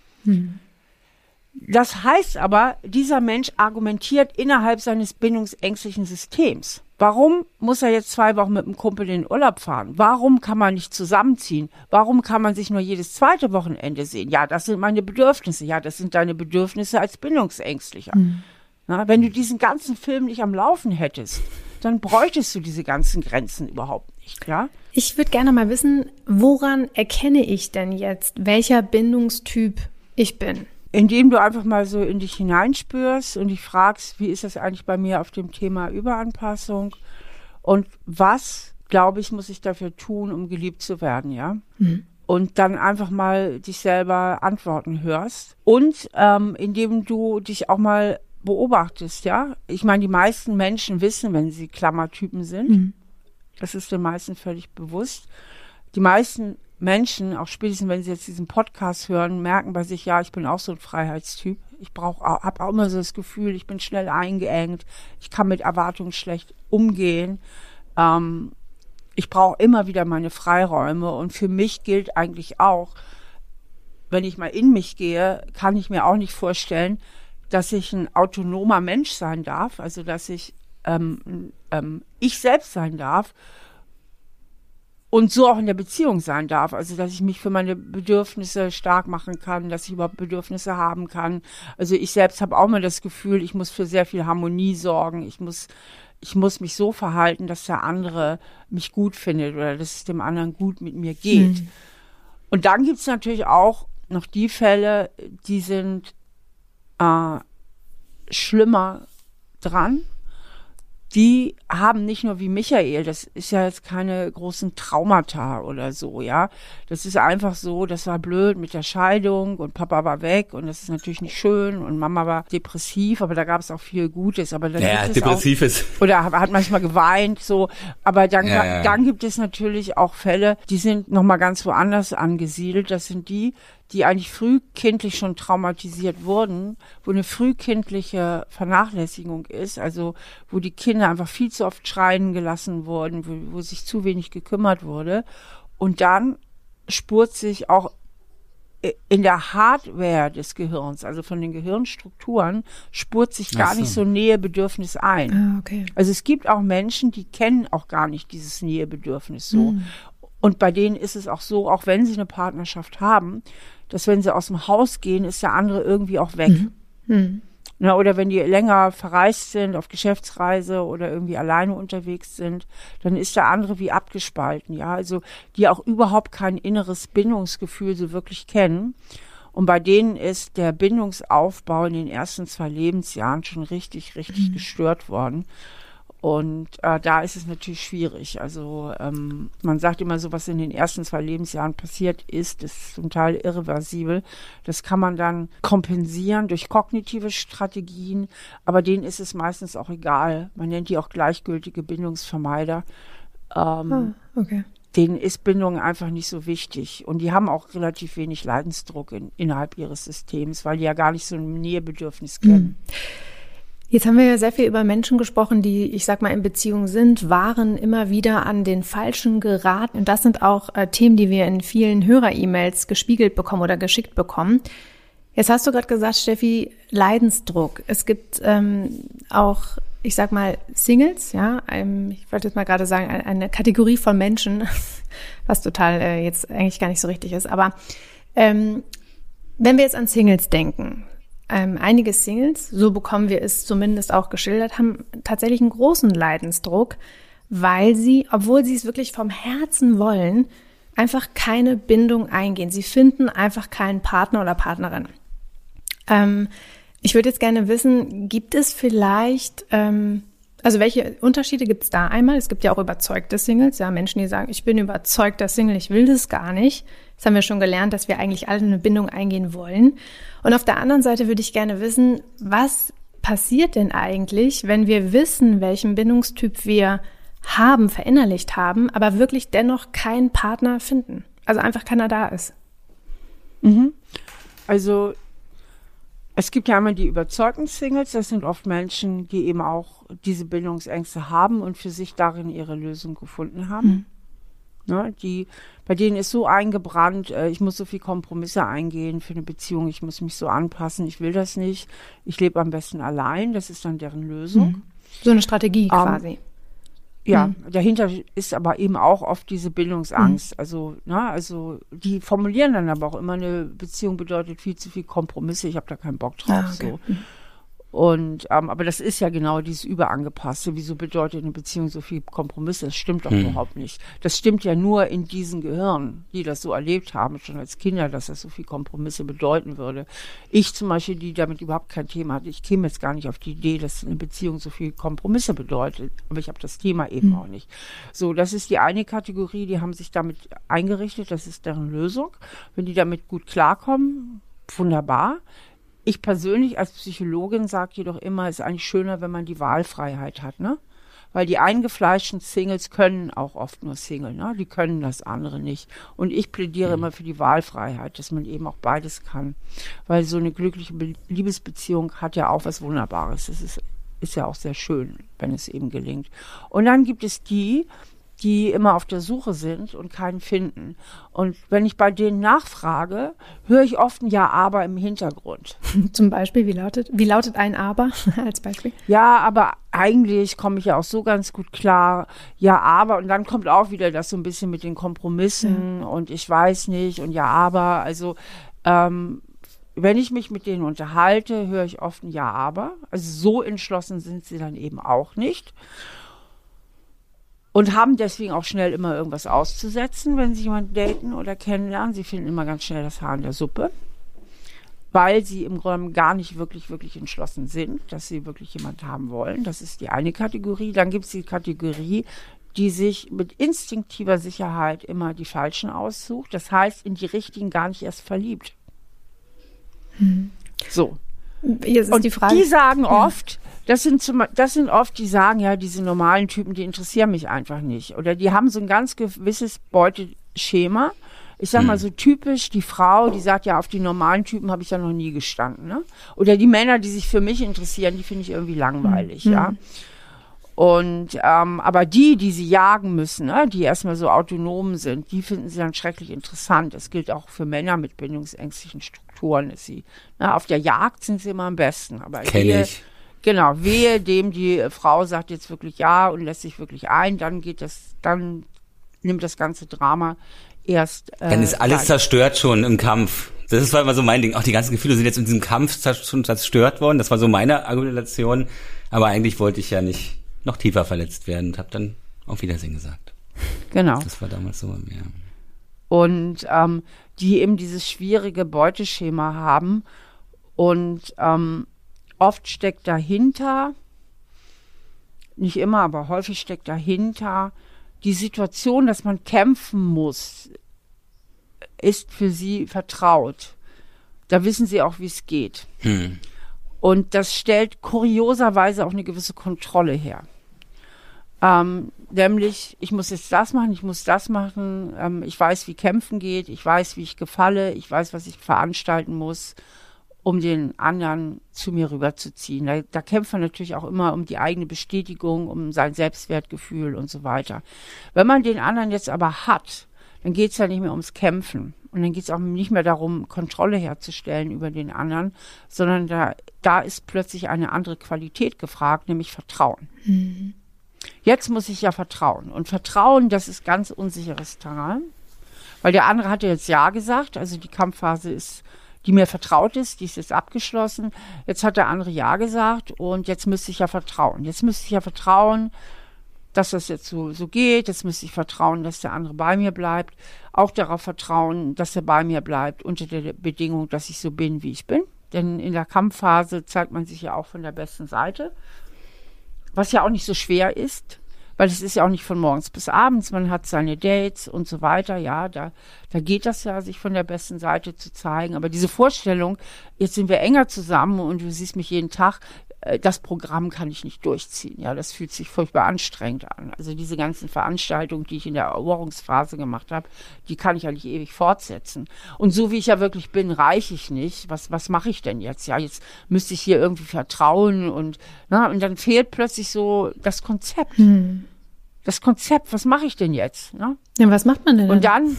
Das heißt aber, dieser Mensch argumentiert innerhalb seines bindungsängstlichen Systems. Warum muss er jetzt 2 Wochen mit dem Kumpel in den Urlaub fahren? Warum kann man nicht zusammenziehen? Warum kann man sich nur jedes zweite Wochenende sehen? Ja, das sind meine Bedürfnisse. Ja, das sind deine Bedürfnisse als Bindungsängstlicher. Na, wenn du diesen ganzen Film nicht am Laufen hättest, dann bräuchtest du diese ganzen Grenzen überhaupt nicht, ja? Ich würde gerne mal wissen, woran erkenne ich denn jetzt, welcher Bindungstyp ich bin? Indem du einfach mal so in dich hineinspürst und dich fragst, wie ist das eigentlich bei mir auf dem Thema Überanpassung und was, glaube ich, muss ich dafür tun, um geliebt zu werden, ja? Und dann einfach mal dich selber antworten hörst und indem du dich auch mal beobachtest, ja? Ich meine, die meisten Menschen wissen, wenn sie Klammertypen sind, das ist den meisten völlig bewusst. Die meisten Menschen, auch spätestens wenn sie jetzt diesen Podcast hören, merken bei sich, ja, ich bin auch so ein Freiheitstyp. Ich habe auch immer so das Gefühl, ich bin schnell eingeengt. Ich kann mit Erwartungen schlecht umgehen. Ich brauche immer wieder meine Freiräume. Und für mich gilt eigentlich auch, wenn ich mal in mich gehe, kann ich mir auch nicht vorstellen, dass ich ein autonomer Mensch sein darf. Also, dass ich selbst sein darf. Und so auch in der Beziehung sein darf, also dass ich mich für meine Bedürfnisse stark machen kann, dass ich überhaupt Bedürfnisse haben kann. Also ich selbst habe auch mal das Gefühl, ich muss für sehr viel Harmonie sorgen. Ich muss mich so verhalten, dass der andere mich gut findet oder dass es dem anderen gut mit mir geht. Und dann gibt's natürlich auch noch die Fälle, die sind schlimmer dran. Die haben nicht nur wie Michael, das ist ja jetzt keine großen Traumata oder so, ja. Das ist einfach so, das war blöd mit der Scheidung und Papa war weg und das ist natürlich nicht schön und Mama war depressiv, aber da gab es auch viel Gutes. Aber dann depressiv ist. Oder hat manchmal geweint, so. Aber dann gibt es natürlich auch Fälle, die sind nochmal ganz woanders angesiedelt. Das sind die eigentlich frühkindlich schon traumatisiert wurden, wo eine frühkindliche Vernachlässigung ist, also wo die Kinder einfach viel zu oft schreien gelassen wurden, wo sich zu wenig gekümmert wurde. Und dann spurt sich auch in der Hardware des Gehirns, also von den Gehirnstrukturen, spurt sich gar nicht so Nähebedürfnis ein. Okay. Also es gibt auch Menschen, die kennen auch gar nicht dieses Nähebedürfnis so. Und bei denen ist es auch so, auch wenn sie eine Partnerschaft haben, dass wenn sie aus dem Haus gehen, ist der andere irgendwie auch weg. Na, oder wenn die länger verreist sind, auf Geschäftsreise oder irgendwie alleine unterwegs sind, dann ist der andere wie abgespalten, ja. Also die auch überhaupt kein inneres Bindungsgefühl so wirklich kennen. Und bei denen ist der Bindungsaufbau in den ersten 2 Lebensjahren schon richtig gestört worden. Und da ist es natürlich schwierig. Also man sagt immer so, was in den ersten 2 Lebensjahren passiert ist zum Teil irreversibel. Das kann man dann kompensieren durch kognitive Strategien, aber denen ist es meistens auch egal. Man nennt die auch gleichgültige Bindungsvermeider. Okay. Denen ist Bindung einfach nicht so wichtig. Und die haben auch relativ wenig Leidensdruck innerhalb ihres Systems, weil die ja gar nicht so ein Nähebedürfnis kennen. Jetzt haben wir ja sehr viel über Menschen gesprochen, die, ich sag mal, in Beziehung sind, waren, immer wieder an den Falschen geraten. Und das sind auch Themen, die wir in vielen Hörer-E-Mails gespiegelt bekommen oder geschickt bekommen. Jetzt hast du gerade gesagt, Steffi, Leidensdruck. Es gibt auch, ich sag mal, Singles, ja. Ich wollte jetzt mal gerade sagen, eine Kategorie von Menschen, was total jetzt eigentlich gar nicht so richtig ist. Aber wenn wir jetzt an Singles denken, einige Singles, so bekommen wir es zumindest auch geschildert, haben tatsächlich einen großen Leidensdruck, weil sie, obwohl sie es wirklich vom Herzen wollen, einfach keine Bindung eingehen. Sie finden einfach keinen Partner oder Partnerin. Ich würde jetzt gerne wissen, gibt es vielleicht, also welche Unterschiede gibt es da einmal? Es gibt ja auch überzeugte Singles, ja, Menschen, die sagen, ich bin überzeugter Single, ich will das gar nicht. Das haben wir schon gelernt, dass wir eigentlich alle eine Bindung eingehen wollen. Und auf der anderen Seite würde ich gerne wissen, was passiert denn eigentlich, wenn wir wissen, welchen Bindungstyp wir haben, verinnerlicht haben, aber wirklich dennoch keinen Partner finden? Also einfach keiner da ist. Also es gibt ja einmal die überzeugten Singles, das sind oft Menschen, die eben auch diese Bindungsängste haben und für sich darin ihre Lösung gefunden haben. Ne, bei denen ist so eingebrannt, ich muss so viel Kompromisse eingehen für eine Beziehung, ich muss mich so anpassen, ich will das nicht, ich lebe am besten allein, das ist dann deren Lösung. So eine Strategie quasi. Ja, dahinter ist aber eben auch oft diese Bindungsangst. Also die formulieren dann aber auch immer, eine Beziehung bedeutet viel zu viel Kompromisse, ich habe da keinen Bock drauf. Okay. So. Und aber das ist ja genau dieses Überangepasste. Wieso bedeutet eine Beziehung so viel Kompromisse? Das stimmt doch überhaupt nicht. Das stimmt ja nur in diesen Gehirnen, die das so erlebt haben, schon als Kinder, dass das so viel Kompromisse bedeuten würde. Ich zum Beispiel, die damit überhaupt kein Thema hatte, ich käme jetzt gar nicht auf die Idee, dass eine Beziehung so viel Kompromisse bedeutet. Aber ich habe das Thema eben auch nicht. So, das ist die eine Kategorie, die haben sich damit eingerichtet, das ist deren Lösung. Wenn die damit gut klarkommen, wunderbar. Ich persönlich als Psychologin sage jedoch immer, es ist eigentlich schöner, wenn man die Wahlfreiheit hat, ne? Weil die eingefleischten Singles können auch oft nur Single, ne? Die können das andere nicht. Und ich plädiere immer für die Wahlfreiheit, dass man eben auch beides kann. Weil so eine glückliche Liebesbeziehung hat ja auch was Wunderbares. Das ist ja auch sehr schön, wenn es eben gelingt. Und dann gibt es die immer auf der Suche sind und keinen finden. Und wenn ich bei denen nachfrage, höre ich oft ein Ja, aber im Hintergrund. Zum Beispiel, wie lautet ein Aber als Beispiel? Ja, aber eigentlich komme ich ja auch so ganz gut klar. Ja, aber, und dann kommt auch wieder das so ein bisschen mit den Kompromissen und ich weiß nicht und ja, aber, also, wenn ich mich mit denen unterhalte, höre ich oft ein Ja, aber. Also so entschlossen sind sie dann eben auch nicht. Und haben deswegen auch schnell immer irgendwas auszusetzen, wenn sie jemanden daten oder kennenlernen. Sie finden immer ganz schnell das Haar in der Suppe, weil sie im Grunde gar nicht wirklich entschlossen sind, dass sie wirklich jemanden haben wollen. Das ist die eine Kategorie. Dann gibt es die Kategorie, die sich mit instinktiver Sicherheit immer die Falschen aussucht. Das heißt, in die Richtigen gar nicht erst verliebt. So. Jetzt ist und die Frage, die sagen oft, das sind oft, die sagen, ja, diese normalen Typen, die interessieren mich einfach nicht. Oder die haben so ein ganz gewisses Beuteschema. Ich sag mal so typisch, die Frau, die sagt, ja, auf die normalen Typen habe ich ja noch nie gestanden. Ne? Oder die Männer, die sich für mich interessieren, die finde ich irgendwie langweilig, ja. Und aber die sie jagen müssen, ne, die erstmal so autonom sind, die finden sie dann schrecklich interessant. Das gilt auch für Männer mit bindungsängstlichen Strukturen. Ist sie, ne, auf der Jagd sind sie immer am besten. Aber wehe dem, die Frau sagt jetzt wirklich ja und lässt sich wirklich ein, dann nimmt das ganze Drama erst. Dann ist alles zerstört schon im Kampf. Das war immer so mein Ding. Auch die ganzen Gefühle sind jetzt in diesem Kampf schon zerstört worden. Das war so meine Argumentation. Aber eigentlich wollte ich ja nicht noch tiefer verletzt werden und habe dann auf Wiedersehen gesagt. Genau. Das war damals so bei mir. Und die eben dieses schwierige Beuteschema haben und oft steckt dahinter, nicht immer, aber häufig steckt dahinter die Situation, dass man kämpfen muss, ist für sie vertraut. Da wissen sie auch, wie es geht. Und das stellt kurioserweise auch eine gewisse Kontrolle her. Nämlich, ich muss jetzt das machen, ich muss das machen, ich weiß, wie Kämpfen geht, ich weiß, wie ich gefalle, ich weiß, was ich veranstalten muss. um den anderen zu mir rüberzuziehen. Da kämpft man natürlich auch immer um die eigene Bestätigung, um sein Selbstwertgefühl und so weiter. Wenn man den anderen jetzt aber hat, dann geht es ja nicht mehr ums Kämpfen. Und dann geht es auch nicht mehr darum, Kontrolle herzustellen über den anderen, sondern da ist plötzlich eine andere Qualität gefragt, nämlich Vertrauen. Mhm. Jetzt muss ich ja vertrauen. Und Vertrauen, das ist ganz unsicheres Terrain, weil der andere hat ja jetzt Ja gesagt, also die Kampfphase ist, die mir vertraut ist, die ist jetzt abgeschlossen. Jetzt hat der andere Ja gesagt und jetzt müsste ich ja vertrauen. Jetzt müsste ich ja vertrauen, dass das jetzt so geht. Jetzt müsste ich vertrauen, dass der andere bei mir bleibt. Auch darauf vertrauen, dass er bei mir bleibt, unter der Bedingung, dass ich so bin, wie ich bin. Denn in der Kampfphase zeigt man sich ja auch von der besten Seite. Was ja auch nicht so schwer ist, weil es ist ja auch nicht von morgens bis abends. Man hat seine Dates und so weiter. Ja, da geht das ja, sich von der besten Seite zu zeigen. Aber diese Vorstellung, jetzt sind wir enger zusammen und du siehst mich jeden Tag, das Programm kann ich nicht durchziehen. Ja, das fühlt sich furchtbar anstrengend an. Also diese ganzen Veranstaltungen, die ich in der Eroberungsphase gemacht habe, die kann ich ja nicht ewig fortsetzen. Und so wie ich ja wirklich bin, reiche ich nicht. Was mache ich denn jetzt? Ja, jetzt müsste ich hier irgendwie vertrauen und dann fehlt plötzlich so das Konzept. Das Konzept, was mache ich denn jetzt? Ne? Ja, was macht man denn? Und dann,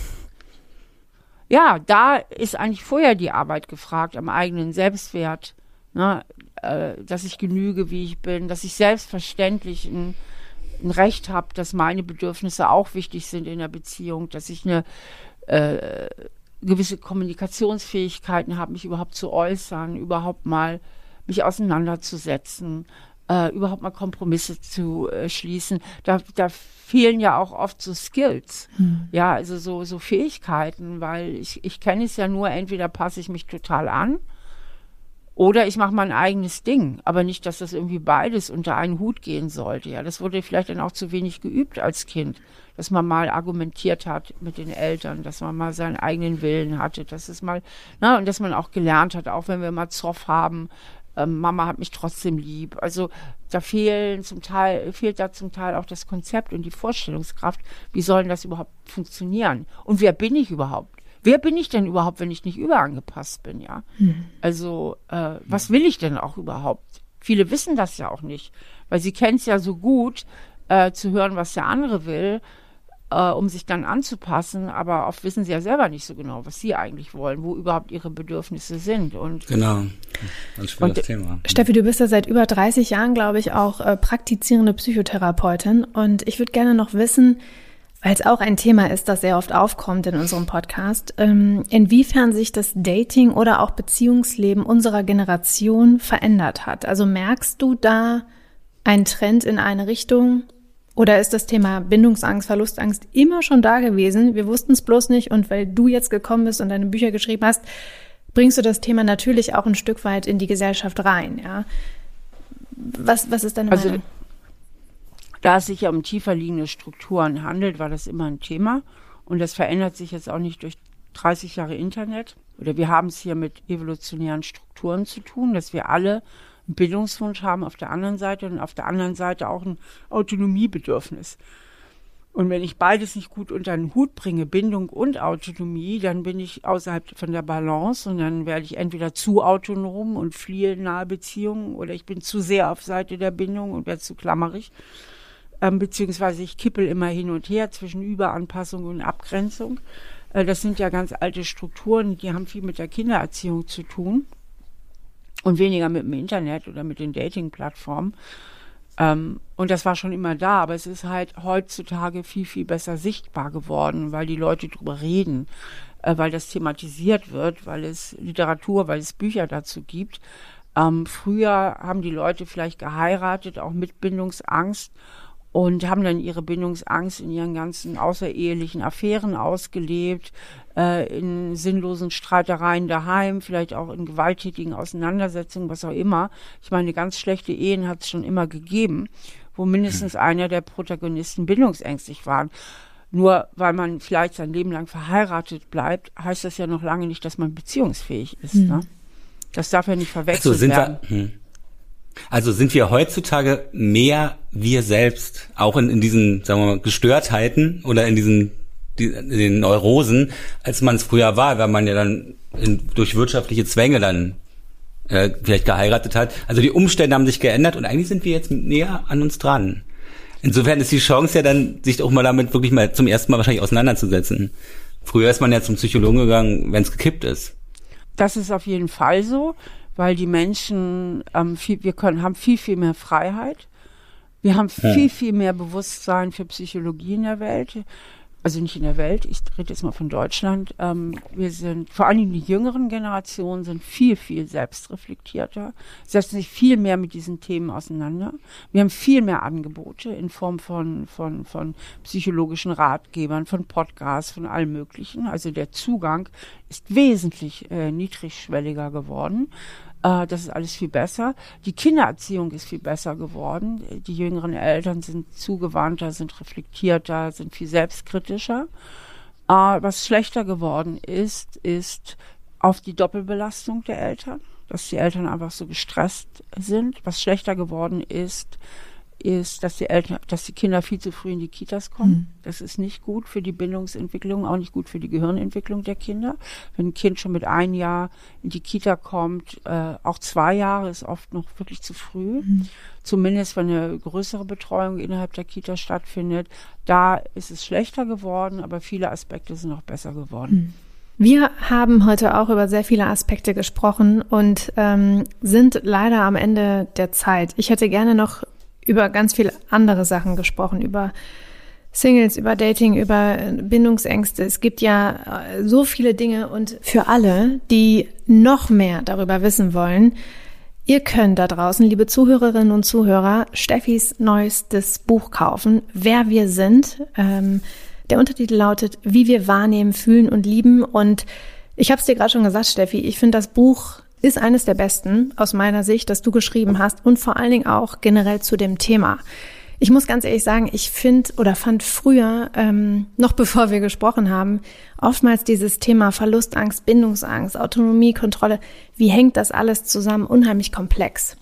ja, da ist eigentlich vorher die Arbeit gefragt, am eigenen Selbstwert, ne? Dass ich genüge, wie ich bin, dass ich selbstverständlich ein Recht habe, dass meine Bedürfnisse auch wichtig sind in der Beziehung, dass ich eine gewisse Kommunikationsfähigkeiten habe, mich überhaupt zu äußern, überhaupt mal mich auseinanderzusetzen, überhaupt mal Kompromisse zu schließen. Da fehlen ja auch oft so Skills, ja, also so Fähigkeiten, weil ich kenne es ja nur, entweder passe ich mich total an, oder ich mache mein eigenes Ding, aber nicht, dass das irgendwie beides unter einen Hut gehen sollte. Ja, das wurde vielleicht dann auch zu wenig geübt als Kind, dass man mal argumentiert hat mit den Eltern, dass man mal seinen eigenen Willen hatte, dass es mal, und dass man auch gelernt hat, auch wenn wir mal Zoff haben, Mama hat mich trotzdem lieb. Also da fehlt zum Teil auch das Konzept und die Vorstellungskraft. Wie soll denn das überhaupt funktionieren? Und wer bin ich überhaupt? Wer bin ich denn überhaupt, wenn ich nicht überangepasst bin, ja? Also, was will ich denn auch überhaupt? Viele wissen das ja auch nicht, weil sie kennen es ja so gut, zu hören, was der andere will, um sich dann anzupassen, aber oft wissen sie ja selber nicht so genau, was sie eigentlich wollen, wo überhaupt ihre Bedürfnisse sind. Und genau, ein schwieriges Thema. Steffi, du bist ja seit über 30 Jahren, glaube ich, auch praktizierende Psychotherapeutin und ich würde gerne noch wissen, weil es auch ein Thema ist, das sehr oft aufkommt in unserem Podcast, inwiefern sich das Dating oder auch Beziehungsleben unserer Generation verändert hat. Also merkst du da einen Trend in eine Richtung oder ist das Thema Bindungsangst, Verlustangst immer schon da gewesen? Wir wussten es bloß nicht und weil du jetzt gekommen bist und deine Bücher geschrieben hast, bringst du das Thema natürlich auch ein Stück weit in die Gesellschaft rein. Ja? Was ist deine Meinung? Da es sich ja um tiefer liegende Strukturen handelt, war das immer ein Thema. Und das verändert sich jetzt auch nicht durch 30 Jahre Internet. Oder wir haben es hier mit evolutionären Strukturen zu tun, dass wir alle einen Bildungswunsch haben auf der anderen Seite und auf der anderen Seite auch ein Autonomiebedürfnis. Und wenn ich beides nicht gut unter den Hut bringe, Bindung und Autonomie, dann bin ich außerhalb von der Balance und dann werde ich entweder zu autonom und fliehe nahe Beziehungen oder ich bin zu sehr auf Seite der Bindung und werde zu klammerig. Beziehungsweise ich kippel immer hin und her zwischen Überanpassung und Abgrenzung. Das sind ja ganz alte Strukturen, die haben viel mit der Kindererziehung zu tun und weniger mit dem Internet oder mit den Dating-Plattformen. Und das war schon immer da, aber es ist halt heutzutage viel, viel besser sichtbar geworden, weil die Leute drüber reden, weil das thematisiert wird, weil es Literatur, weil es Bücher dazu gibt. Früher haben die Leute vielleicht geheiratet, auch mit Bindungsangst, und haben dann ihre Bindungsangst in ihren ganzen außerehelichen Affären ausgelebt, in sinnlosen Streitereien daheim, vielleicht auch in gewalttätigen Auseinandersetzungen, was auch immer. Ich meine, ganz schlechte Ehen hat es schon immer gegeben, wo mindestens einer der Protagonisten bindungsängstlich waren. Nur weil man vielleicht sein Leben lang verheiratet bleibt, heißt das ja noch lange nicht, dass man beziehungsfähig ist. Ne? Das darf ja nicht verwechselt werden. Also sind wir heutzutage mehr wir selbst, auch in diesen, sagen wir mal, Gestörtheiten oder in den Neurosen, als man es früher war, weil man ja dann durch wirtschaftliche Zwänge dann vielleicht geheiratet hat. Also die Umstände haben sich geändert und eigentlich sind wir jetzt näher an uns dran. Insofern ist die Chance ja dann, sich auch mal damit wirklich mal zum ersten Mal wahrscheinlich auseinanderzusetzen. Früher ist man ja zum Psychologen gegangen, wenn es gekippt ist. Das ist auf jeden Fall so, weil die Menschen haben viel, viel mehr Freiheit. Wir haben viel, viel mehr Bewusstsein für Psychologie in der Welt. Also nicht in der Welt, ich rede jetzt mal von Deutschland. Wir sind, vor allem die jüngeren Generationen sind viel, viel selbstreflektierter, setzen sich viel mehr mit diesen Themen auseinander. Wir haben viel mehr Angebote in Form von psychologischen Ratgebern, von Podcasts, von allem Möglichen. Also der Zugang ist wesentlich niedrigschwelliger geworden. Das ist alles viel besser. Die Kindererziehung ist viel besser geworden. Die jüngeren Eltern sind zugewandter, sind reflektierter, sind viel selbstkritischer. Was schlechter geworden ist auf die Doppelbelastung der Eltern, dass die Eltern einfach so gestresst sind. Was schlechter geworden ist, dass die Kinder viel zu früh in die Kitas kommen. Das ist nicht gut für die Bindungsentwicklung, auch nicht gut für die Gehirnentwicklung der Kinder. Wenn ein Kind schon mit 1 Jahr in die Kita kommt, auch 2 Jahre ist oft noch wirklich zu früh. Zumindest wenn eine größere Betreuung innerhalb der Kita stattfindet. Da ist es schlechter geworden, aber viele Aspekte sind auch besser geworden. Wir haben heute auch über sehr viele Aspekte gesprochen und sind leider am Ende der Zeit. Ich hätte gerne noch über ganz viele andere Sachen gesprochen, über Singles, über Dating, über Bindungsängste. Es gibt ja so viele Dinge und für alle, die noch mehr darüber wissen wollen, ihr könnt da draußen, liebe Zuhörerinnen und Zuhörer, Steffis neuestes Buch kaufen, Wer wir sind. Der Untertitel lautet, Wie wir wahrnehmen, fühlen und lieben. Und ich habe es dir gerade schon gesagt, Steffi, ich finde, das Buch ist eines der besten aus meiner Sicht, das du geschrieben hast und vor allen Dingen auch generell zu dem Thema. Ich muss ganz ehrlich sagen, ich fand früher, noch bevor wir gesprochen haben, oftmals dieses Thema Verlustangst, Bindungsangst, Autonomie, Kontrolle, wie hängt das alles zusammen, unheimlich komplex.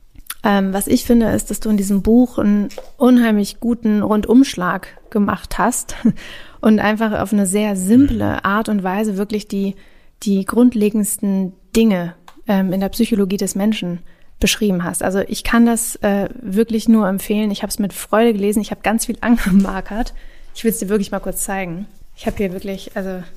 Was ich finde, ist, dass du in diesem Buch einen unheimlich guten Rundumschlag gemacht hast und einfach auf eine sehr simple Art und Weise wirklich die grundlegendsten Dinge in der Psychologie des Menschen beschrieben hast. Also ich kann das wirklich nur empfehlen. Ich habe es mit Freude gelesen. Ich habe ganz viel angemarkert. Ich will es dir wirklich mal kurz zeigen. Ich habe hier wirklich,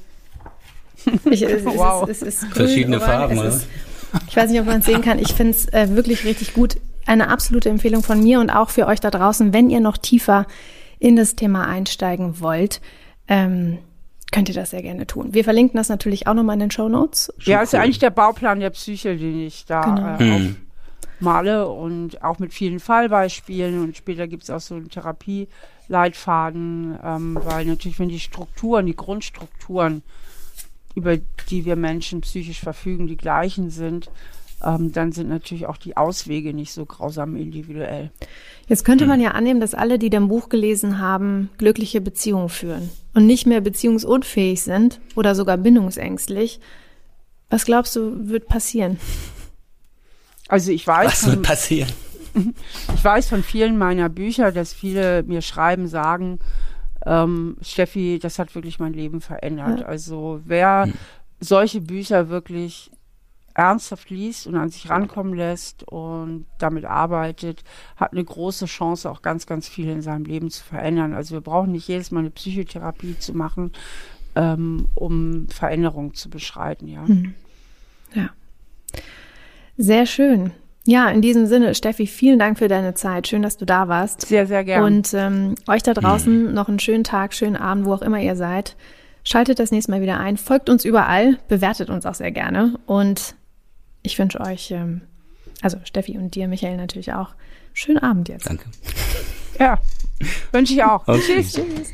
wow. Es ist grün, verschiedene Farben, oder? Ich weiß nicht, ob man es sehen kann. Ich finde es wirklich richtig gut. Eine absolute Empfehlung von mir und auch für euch da draußen, wenn ihr noch tiefer in das Thema einsteigen wollt, könnt ihr das sehr gerne tun. Wir verlinken das natürlich auch nochmal in den Shownotes. Ja, ist ja eigentlich der Bauplan der Psyche, den ich da aufmale und auch mit vielen Fallbeispielen und später gibt es auch so einen Therapieleitfaden, weil natürlich, wenn die Grundstrukturen, über die wir Menschen psychisch verfügen, die gleichen sind, dann sind natürlich auch die Auswege nicht so grausam individuell. Jetzt könnte man ja annehmen, dass alle, die dein Buch gelesen haben, glückliche Beziehungen führen und nicht mehr beziehungsunfähig sind oder sogar bindungsängstlich. Was glaubst du, wird passieren? Also ich weiß, was wird passieren? Ich weiß von vielen meiner Bücher, dass viele mir schreiben, sagen, Steffi, das hat wirklich mein Leben verändert. Ja. Also wer solche Bücher wirklich ernsthaft liest und an sich rankommen lässt und damit arbeitet, hat eine große Chance, auch ganz, ganz viel in seinem Leben zu verändern. Also wir brauchen nicht jedes Mal eine Psychotherapie zu machen, um Veränderungen zu beschreiten. Ja. Ja. Sehr schön. Ja, in diesem Sinne, Steffi, vielen Dank für deine Zeit. Schön, dass du da warst. Sehr, sehr gerne. Und euch da draußen noch einen schönen Tag, schönen Abend, wo auch immer ihr seid. Schaltet das nächste Mal wieder ein. Folgt uns überall, bewertet uns auch sehr gerne. Und ich wünsche euch, also Steffi und dir, Michael, natürlich auch, schönen Abend jetzt. Danke. Ja, wünsche ich auch. Okay. Tschüss. Tschüss.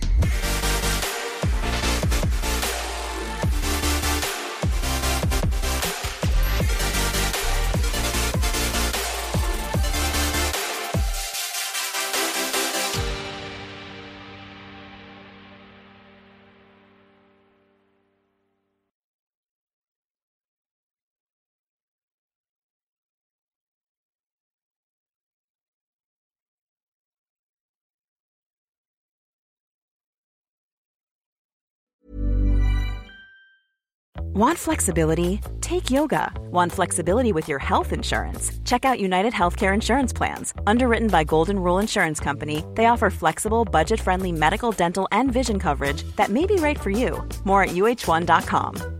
Want flexibility? Take yoga. Want flexibility with your health insurance? Check out United Healthcare Insurance Plans. Underwritten by Golden Rule Insurance Company, they offer flexible, budget-friendly medical, dental, and vision coverage that may be right for you. More at UH1.com.